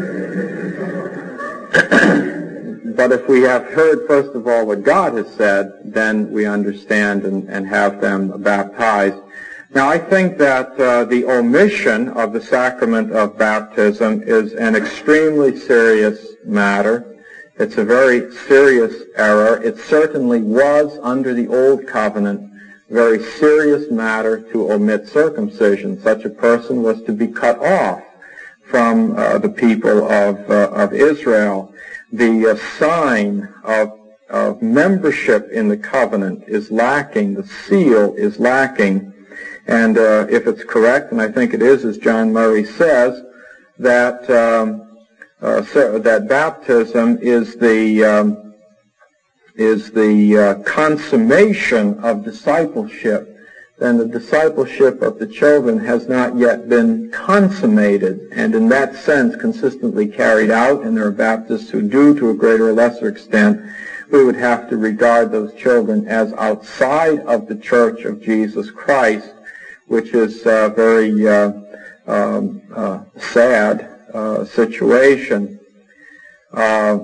children. But if we have heard, first of all, what God has said, then we understand and, and have them baptized. Now, I think that uh, the omission of the sacrament of baptism is an extremely serious matter. It's a very serious error. It certainly was, under the Old Covenant, a very serious matter to omit circumcision. Such a person was to be cut off from uh, the people of, uh, of Israel. The uh, sign of, of membership in the covenant is lacking. The seal is lacking. And uh, if it's correct, and I think it is, as John Murray says, that um, uh, so that baptism is the um, is the uh, consummation of discipleship, then the discipleship of the children has not yet been consummated, and in that sense consistently carried out, and there are Baptists who do to a greater or lesser extent. We would have to regard those children as outside of the Church of Jesus Christ, which is a very uh, um, uh, sad uh, situation. Uh,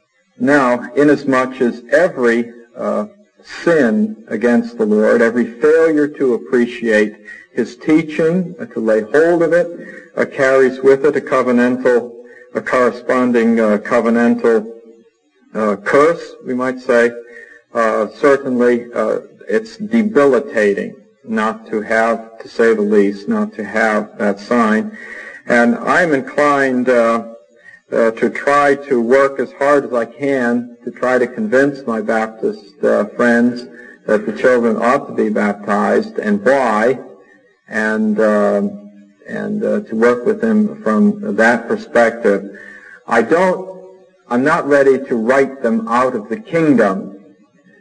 now, inasmuch as every uh, sin against the Lord, every failure to appreciate His teaching, uh, to lay hold of it, uh, carries with it a covenantal, a corresponding uh, covenantal uh, curse, we might say. Uh, certainly, uh, it's debilitating not to have, to say the least, not to have that sign. And I'm inclined uh, uh, to try to work as hard as I can to try to convince my Baptist uh, friends that the children ought to be baptized and why, and uh, and uh, to work with them from that perspective. I don't, I'm not ready to write them out of the kingdom,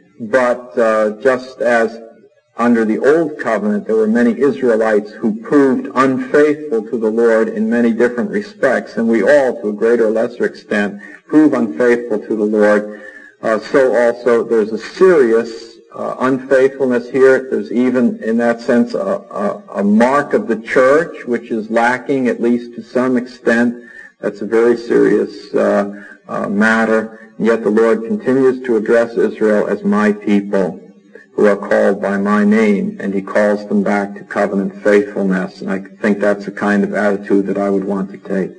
but uh, just as under the Old Covenant, there were many Israelites who proved unfaithful to the Lord in many different respects, and we all, to a greater or lesser extent, prove unfaithful to the Lord. Uh, so also there's a serious uh, unfaithfulness here. There's even, in that sense, a, a, a mark of the church, which is lacking, at least to some extent. That's a very serious uh, uh, matter. And yet the Lord continues to address Israel as my people, who are called by my name, and He calls them back to covenant faithfulness. And I think that's the kind of attitude that I would want to take.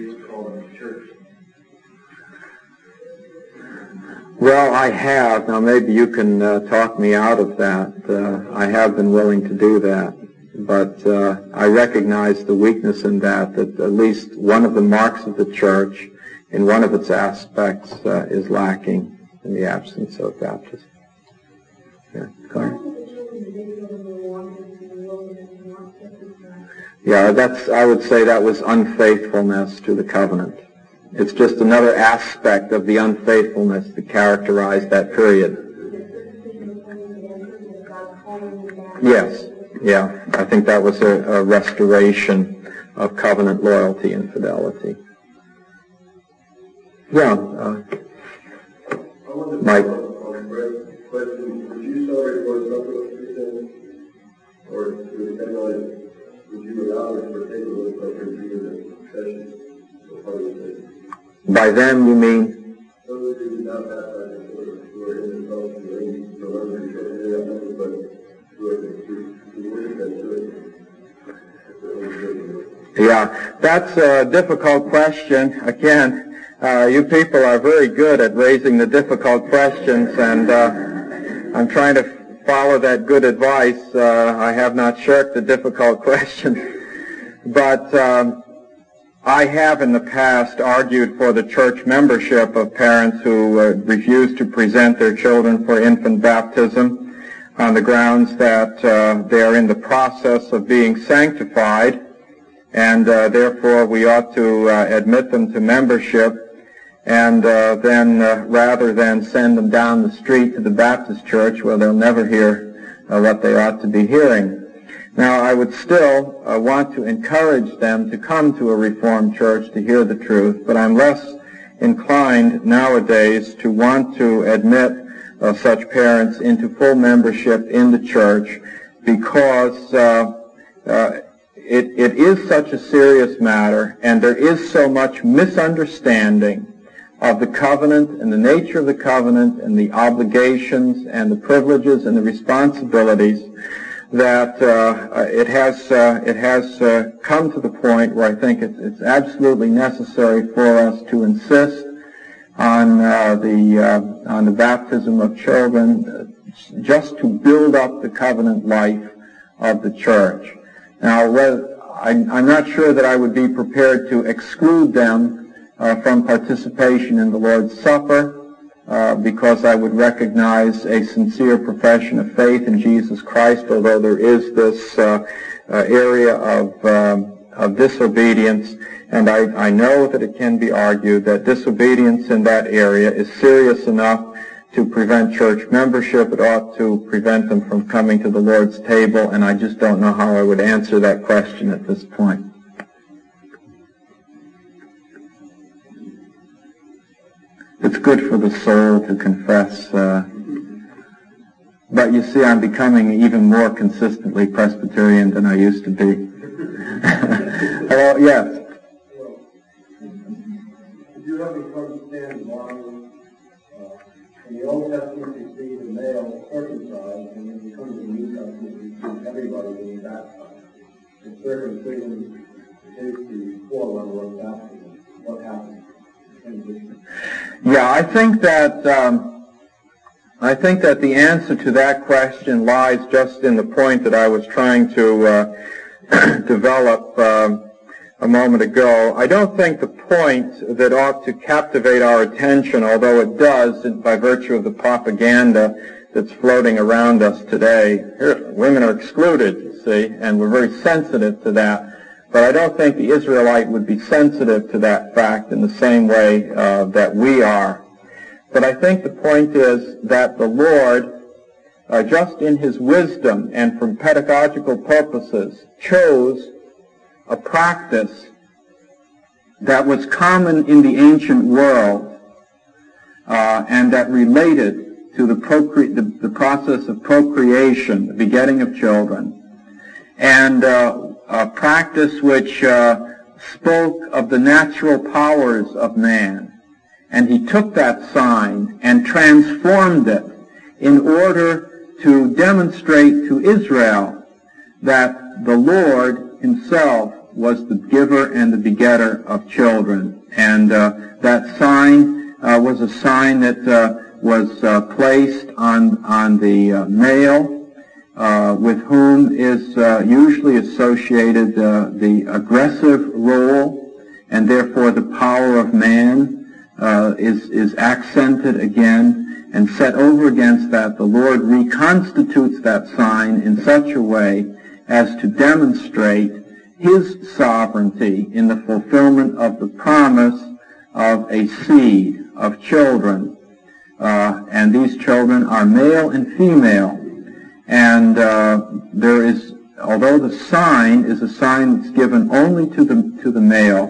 Well, I have. Now, maybe you can uh, talk me out of that. Uh, I have been willing to do that. But uh, I recognize the weakness in that, that at least one of the marks of the church, in one of its aspects, uh, is lacking in the absence of baptism. Yeah, yeah, that's, I would say that was unfaithfulness to the covenant. It's just another aspect of the unfaithfulness that characterized that period. Yes, yeah, I think that was a, a restoration of covenant loyalty and fidelity. Yeah, uh, Mike. Question, would you celebrate for some reason, or would it depend on, would you allow them to partake of those sufferings in the confession or part of the faith? By them, you mean? Those who do not baptize the children, who are in the fellowship of angels, no longer in church, but who are who worship that church. Yeah, that's a difficult question. Again, uh, you people are very good at raising the difficult questions, and uh, I'm trying to follow that good advice. Uh, I have not shirked the difficult question. But um, I have in the past argued for the church membership of parents who uh, refuse to present their children for infant baptism on the grounds that uh, they are in the process of being sanctified, and uh, therefore we ought to uh, admit them to membership. And uh, then, uh, rather than send them down the street to the Baptist church where they'll never hear uh, what they ought to be hearing. Now, I would still uh, want to encourage them to come to a Reformed church to hear the truth, but I'm less inclined nowadays to want to admit uh, such parents into full membership in the church, because uh, uh, it, it is such a serious matter, and there is so much misunderstanding of the covenant and the nature of the covenant and the obligations and the privileges and the responsibilities that uh, it has uh, it has uh, come to the point where I think it's, it's absolutely necessary for us to insist on uh, the uh, on the baptism of children, just to build up the covenant life of the church. Now, I'm not sure that I would be prepared to exclude them uh, from participation in the Lord's Supper, uh, because I would recognize a sincere profession of faith in Jesus Christ, although there is this uh, uh, area of, um, of disobedience. And I, I know that it can be argued that disobedience in that area is serious enough to prevent church membership. It ought to prevent them from coming to the Lord's table, and I just don't know how I would answer that question at this point. It's good for the soul to confess. Uh, but you see, I'm becoming even more consistently Presbyterian than I used to be. Hello, yes? Did you ever understand why in the Old Testament you see the male circumcised, and when you come to the New Testament you see everybody being baptized? And circumcision is the forerunner of baptism. What happens? Yeah, I think that um, I think that the answer to that question lies just in the point that I was trying to uh, develop uh, a moment ago. I don't think the point that ought to captivate our attention, although it does by virtue of the propaganda that's floating around us today. Here, women are excluded, you see, and we're very sensitive to that. But I don't think the Israelite would be sensitive to that fact in the same way uh, that we are. But I think the point is that the Lord, uh, just in his wisdom and for pedagogical purposes, chose a practice that was common in the ancient world uh, and that related to the, procre- the, the process of procreation, the begetting of children, and uh, a practice which uh, spoke of the natural powers of man. And he took that sign and transformed it in order to demonstrate to Israel that the Lord himself was the giver and the begetter of children. And uh, that sign uh, was a sign that uh, was uh, placed on, on the uh, male, Uh, with whom is uh, usually associated uh, the aggressive role, and therefore the power of man uh, is, is accented again, and set over against that, the Lord reconstitutes that sign in such a way as to demonstrate his sovereignty in the fulfillment of the promise of a seed, of children. Uh, and these children are male and female. And uh, there is, although the sign is a sign that's given only to the to the male,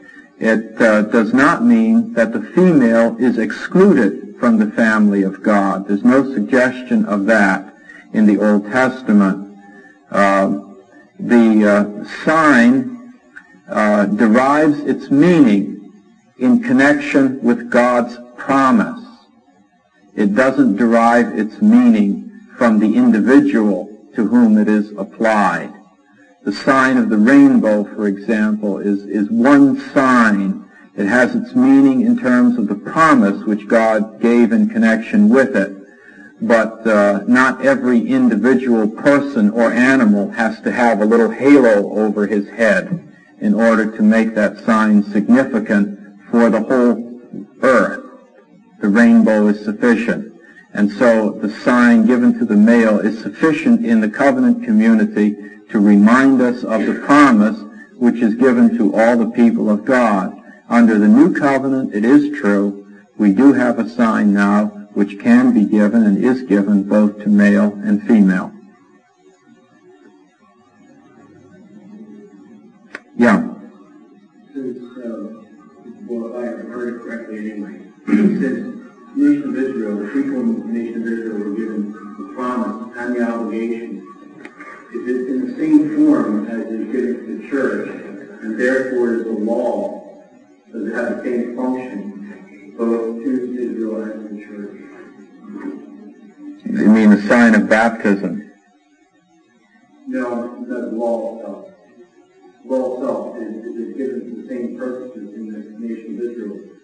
it uh, does not mean that the female is excluded from the family of God. There's no suggestion of that in the Old Testament. Uh, the uh, sign uh, derives its meaning in connection with God's promise. It doesn't derive its meaning from the individual to whom it is applied. The sign of the rainbow, for example, is, is one sign. It has its meaning in terms of the promise which God gave in connection with it. But uh, not every individual person or animal has to have a little halo over his head in order to make that sign significant for the whole earth. The rainbow is sufficient. And so the sign given to the male is sufficient in the covenant community to remind us of the promise which is given to all the people of God. Under the new covenant, it is true, we do have a sign now which can be given and is given both to male and female. Yeah. Since, uh, well, I heard it correctly anyway, since the nation of Israel, the people of the nation of Israel were given the promise and the obligation. Is it in the same form as is given to the church, and therefore is the law, does it have the same function, both to Israel and to the church? You mean the sign of baptism? No, the law itself. The law itself is, is given to the same purposes in the nation of Israel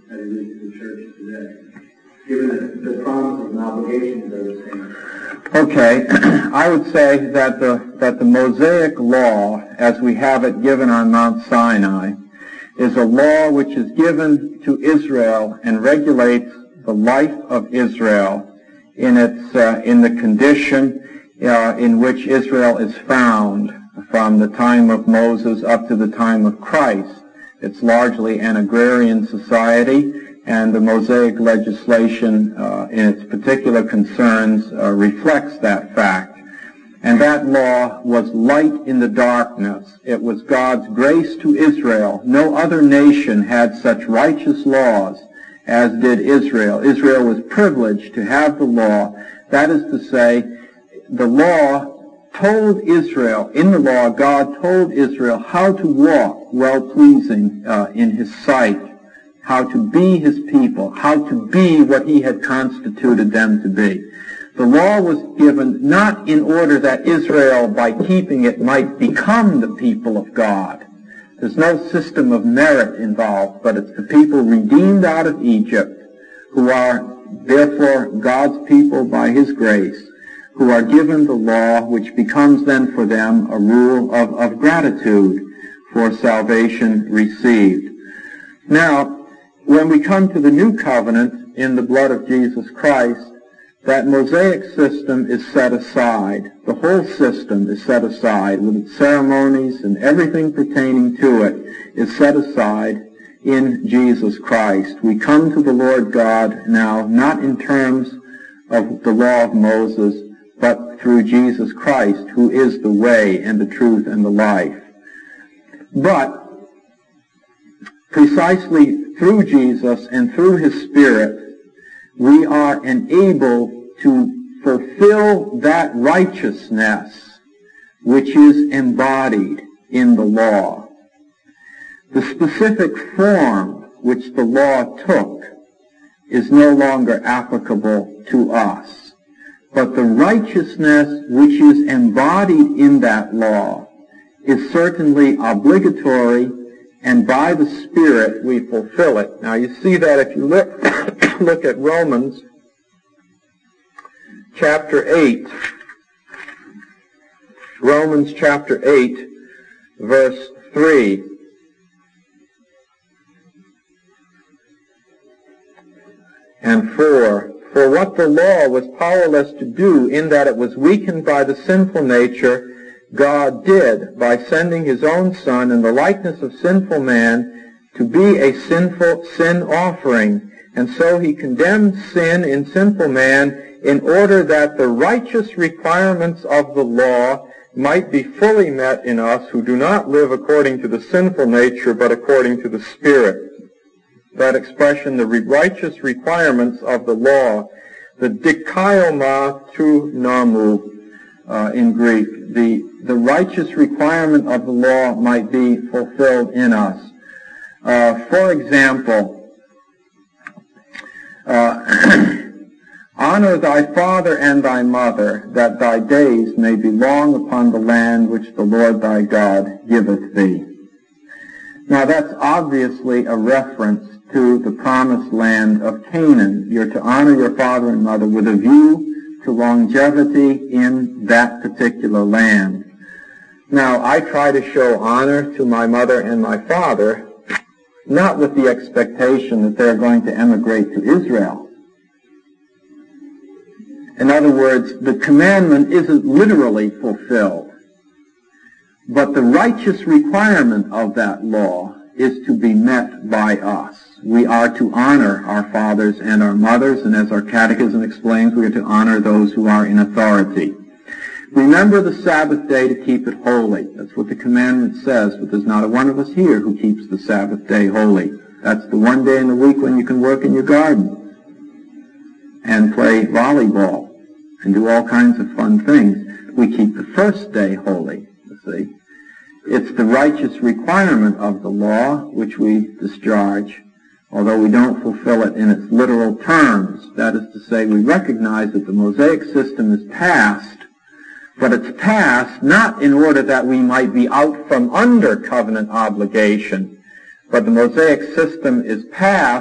as it is to the church today, given that the promises and obligations are the same? Okay, I would say that the that the Mosaic law, as we have it given on Mount Sinai, is a law which is given to Israel and regulates the life of Israel in its uh, in the condition uh, in which Israel is found from the time of Moses up to the time of Christ. It's largely an agrarian society, and the Mosaic legislation uh, in its particular concerns uh, reflects that fact. And that law was light in the darkness. It was God's grace to Israel. No other nation had such righteous laws as did Israel. Israel was privileged to have the law. That is to say, the law told Israel, in the law, God told Israel how to walk well-pleasing uh, in His sight, how to be His people, how to be what He had constituted them to be. The law was given not in order that Israel, by keeping it, might become the people of God. There's no system of merit involved, but it's the people redeemed out of Egypt, who are therefore God's people by His grace, who are given the law, which becomes then for them a rule of, of gratitude for salvation received. Now, when we come to the new covenant in the blood of Jesus Christ, that Mosaic system is set aside. The whole system is set aside, with its ceremonies and everything pertaining to it is set aside in Jesus Christ. We come to the Lord God now not in terms of the law of Moses, but through Jesus Christ, who is the way and the truth and the life. But precisely through Jesus and through His Spirit, we are enabled to fulfill that righteousness which is embodied in the law. The specific form which the law took is no longer applicable to us, but the righteousness which is embodied in that law is certainly obligatory, and by the Spirit we fulfill it. Now you see that if you look look at Romans chapter eight. Romans chapter eight, verse three. And four. For what the law was powerless to do, in that it was weakened by the sinful nature, God did by sending His own Son in the likeness of sinful man to be a sinful sin offering. And so He condemned sin in sinful man in order that the righteous requirements of the law might be fully met in us who do not live according to the sinful nature but according to the Spirit. That expression, the righteous requirements of the law, the dikaioma tu namu uh, in Greek, the, the righteous requirement of the law might be fulfilled in us. Uh, for example, uh, honor thy father and thy mother, that thy days may be long upon the land which the Lord thy God giveth thee. Now that's obviously a reference to the promised land of Canaan. You're to honor your father and mother with a view to longevity in that particular land. Now, I try to show honor to my mother and my father, not with the expectation that they're going to emigrate to Israel. In other words, the commandment isn't literally fulfilled, but the righteous requirement of that law is to be met by us. We are to honor our fathers and our mothers, and as our catechism explains, we are to honor those who are in authority. Remember the Sabbath day to keep it holy. That's what the commandment says, but there's not a one of us here who keeps the Sabbath day holy. That's the one day in the week when you can work in your garden and play volleyball and do all kinds of fun things. We keep the first day holy, you see. It's the righteous requirement of the law which we discharge, although we don't fulfill it in its literal terms. That is to say, we recognize that the Mosaic system is passed, but it's passed not in order that we might be out from under covenant obligation, but the Mosaic system is passed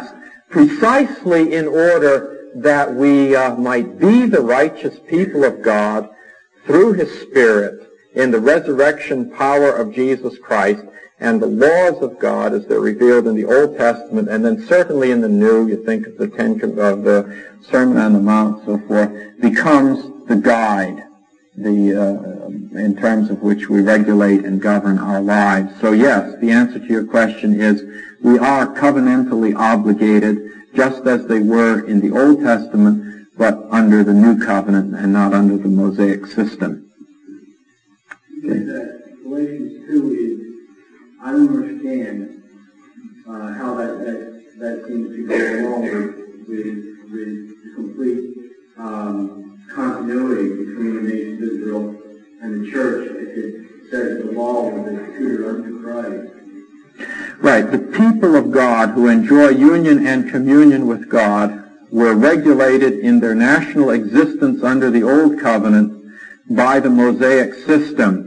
precisely in order that we uh, might be the righteous people of God through His Spirit in the resurrection power of Jesus Christ, and the laws of God as they're revealed in the Old Testament, and then certainly in the New, you think of the Ten, of the Sermon on the Mount, so forth, becomes the guide, the uh, in terms of which we regulate and govern our lives. So yes, the answer to your question is we are covenantally obligated, just as they were in the Old Testament, but under the New Covenant and not under the Mosaic system. Okay. That Galatians two is, I don't understand uh, how that, that that seems to go along with, with, with the complete um, continuity between the nation of Israel and the church. If it says the law was instituted unto Christ. Right. The people of God who enjoy union and communion with God were regulated in their national existence under the Old Covenant by the Mosaic system.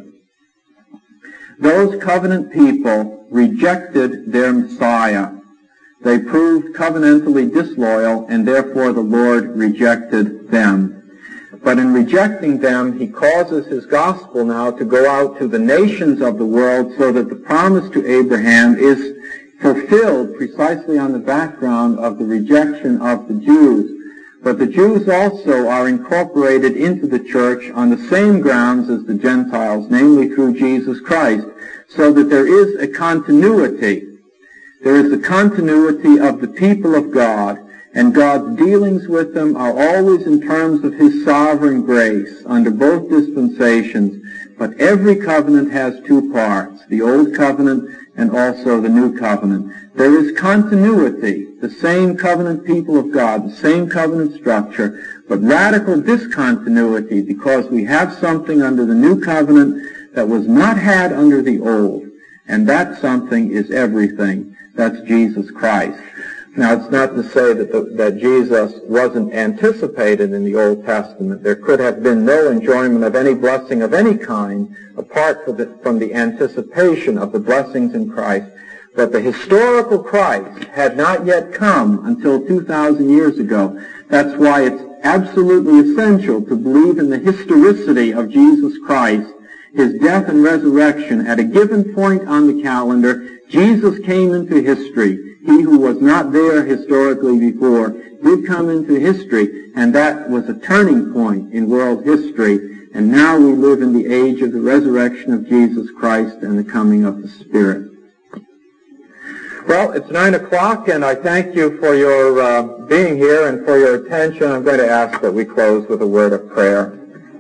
Those covenant people rejected their Messiah. They proved covenantally disloyal, and therefore the Lord rejected them. But in rejecting them, He causes His gospel now to go out to the nations of the world so that the promise to Abraham is fulfilled precisely on the background of the rejection of the Jews. But the Jews also are incorporated into the church on the same grounds as the Gentiles, namely through Jesus Christ, so that there is a continuity. There is the continuity of the people of God, and God's dealings with them are always in terms of His sovereign grace under both dispensations. But every covenant has two parts, the Old Covenant and also the New Covenant. There is continuity, the same covenant people of God, the same covenant structure, but radical discontinuity because we have something under the New Covenant that was not had under the Old. And that something is everything. That's Jesus Christ. Now, it's not to say that, the, that Jesus wasn't anticipated in the Old Testament. There could have been no enjoyment of any blessing of any kind apart from the, from the anticipation of the blessings in Christ. But the historical Christ had not yet come until two thousand years ago. That's why it's absolutely essential to believe in the historicity of Jesus Christ, His death and resurrection. At a given point on the calendar, Jesus came into history. He who was not there historically before did come into history, and that was a turning point in world history. And now we live in the age of the resurrection of Jesus Christ and the coming of the Spirit. Well, it's nine o'clock, and I thank you for your uh, being here and for your attention. I'm going to ask that we close with a word of prayer.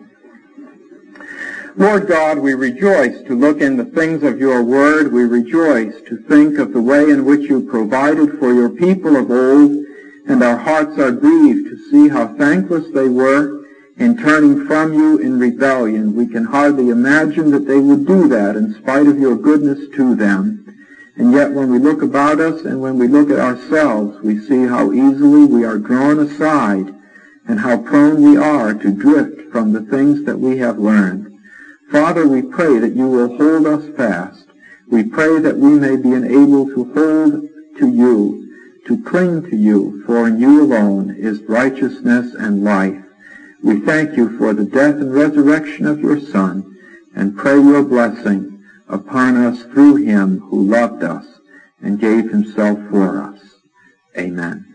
Lord God, we rejoice to look in the things of your word. We rejoice to think of the way in which you provided for your people of old, and our hearts are grieved to see how thankless they were in turning from you in rebellion. We can hardly imagine that they would do that in spite of your goodness to them. And yet when we look about us and when we look at ourselves, we see how easily we are drawn aside and how prone we are to drift from the things that we have learned. Father, we pray that you will hold us fast. We pray that we may be enabled to hold to you, to cling to you, for in you alone is righteousness and life. We thank you for the death and resurrection of your Son, and pray your blessing upon us through him who loved us and gave himself for us. Amen.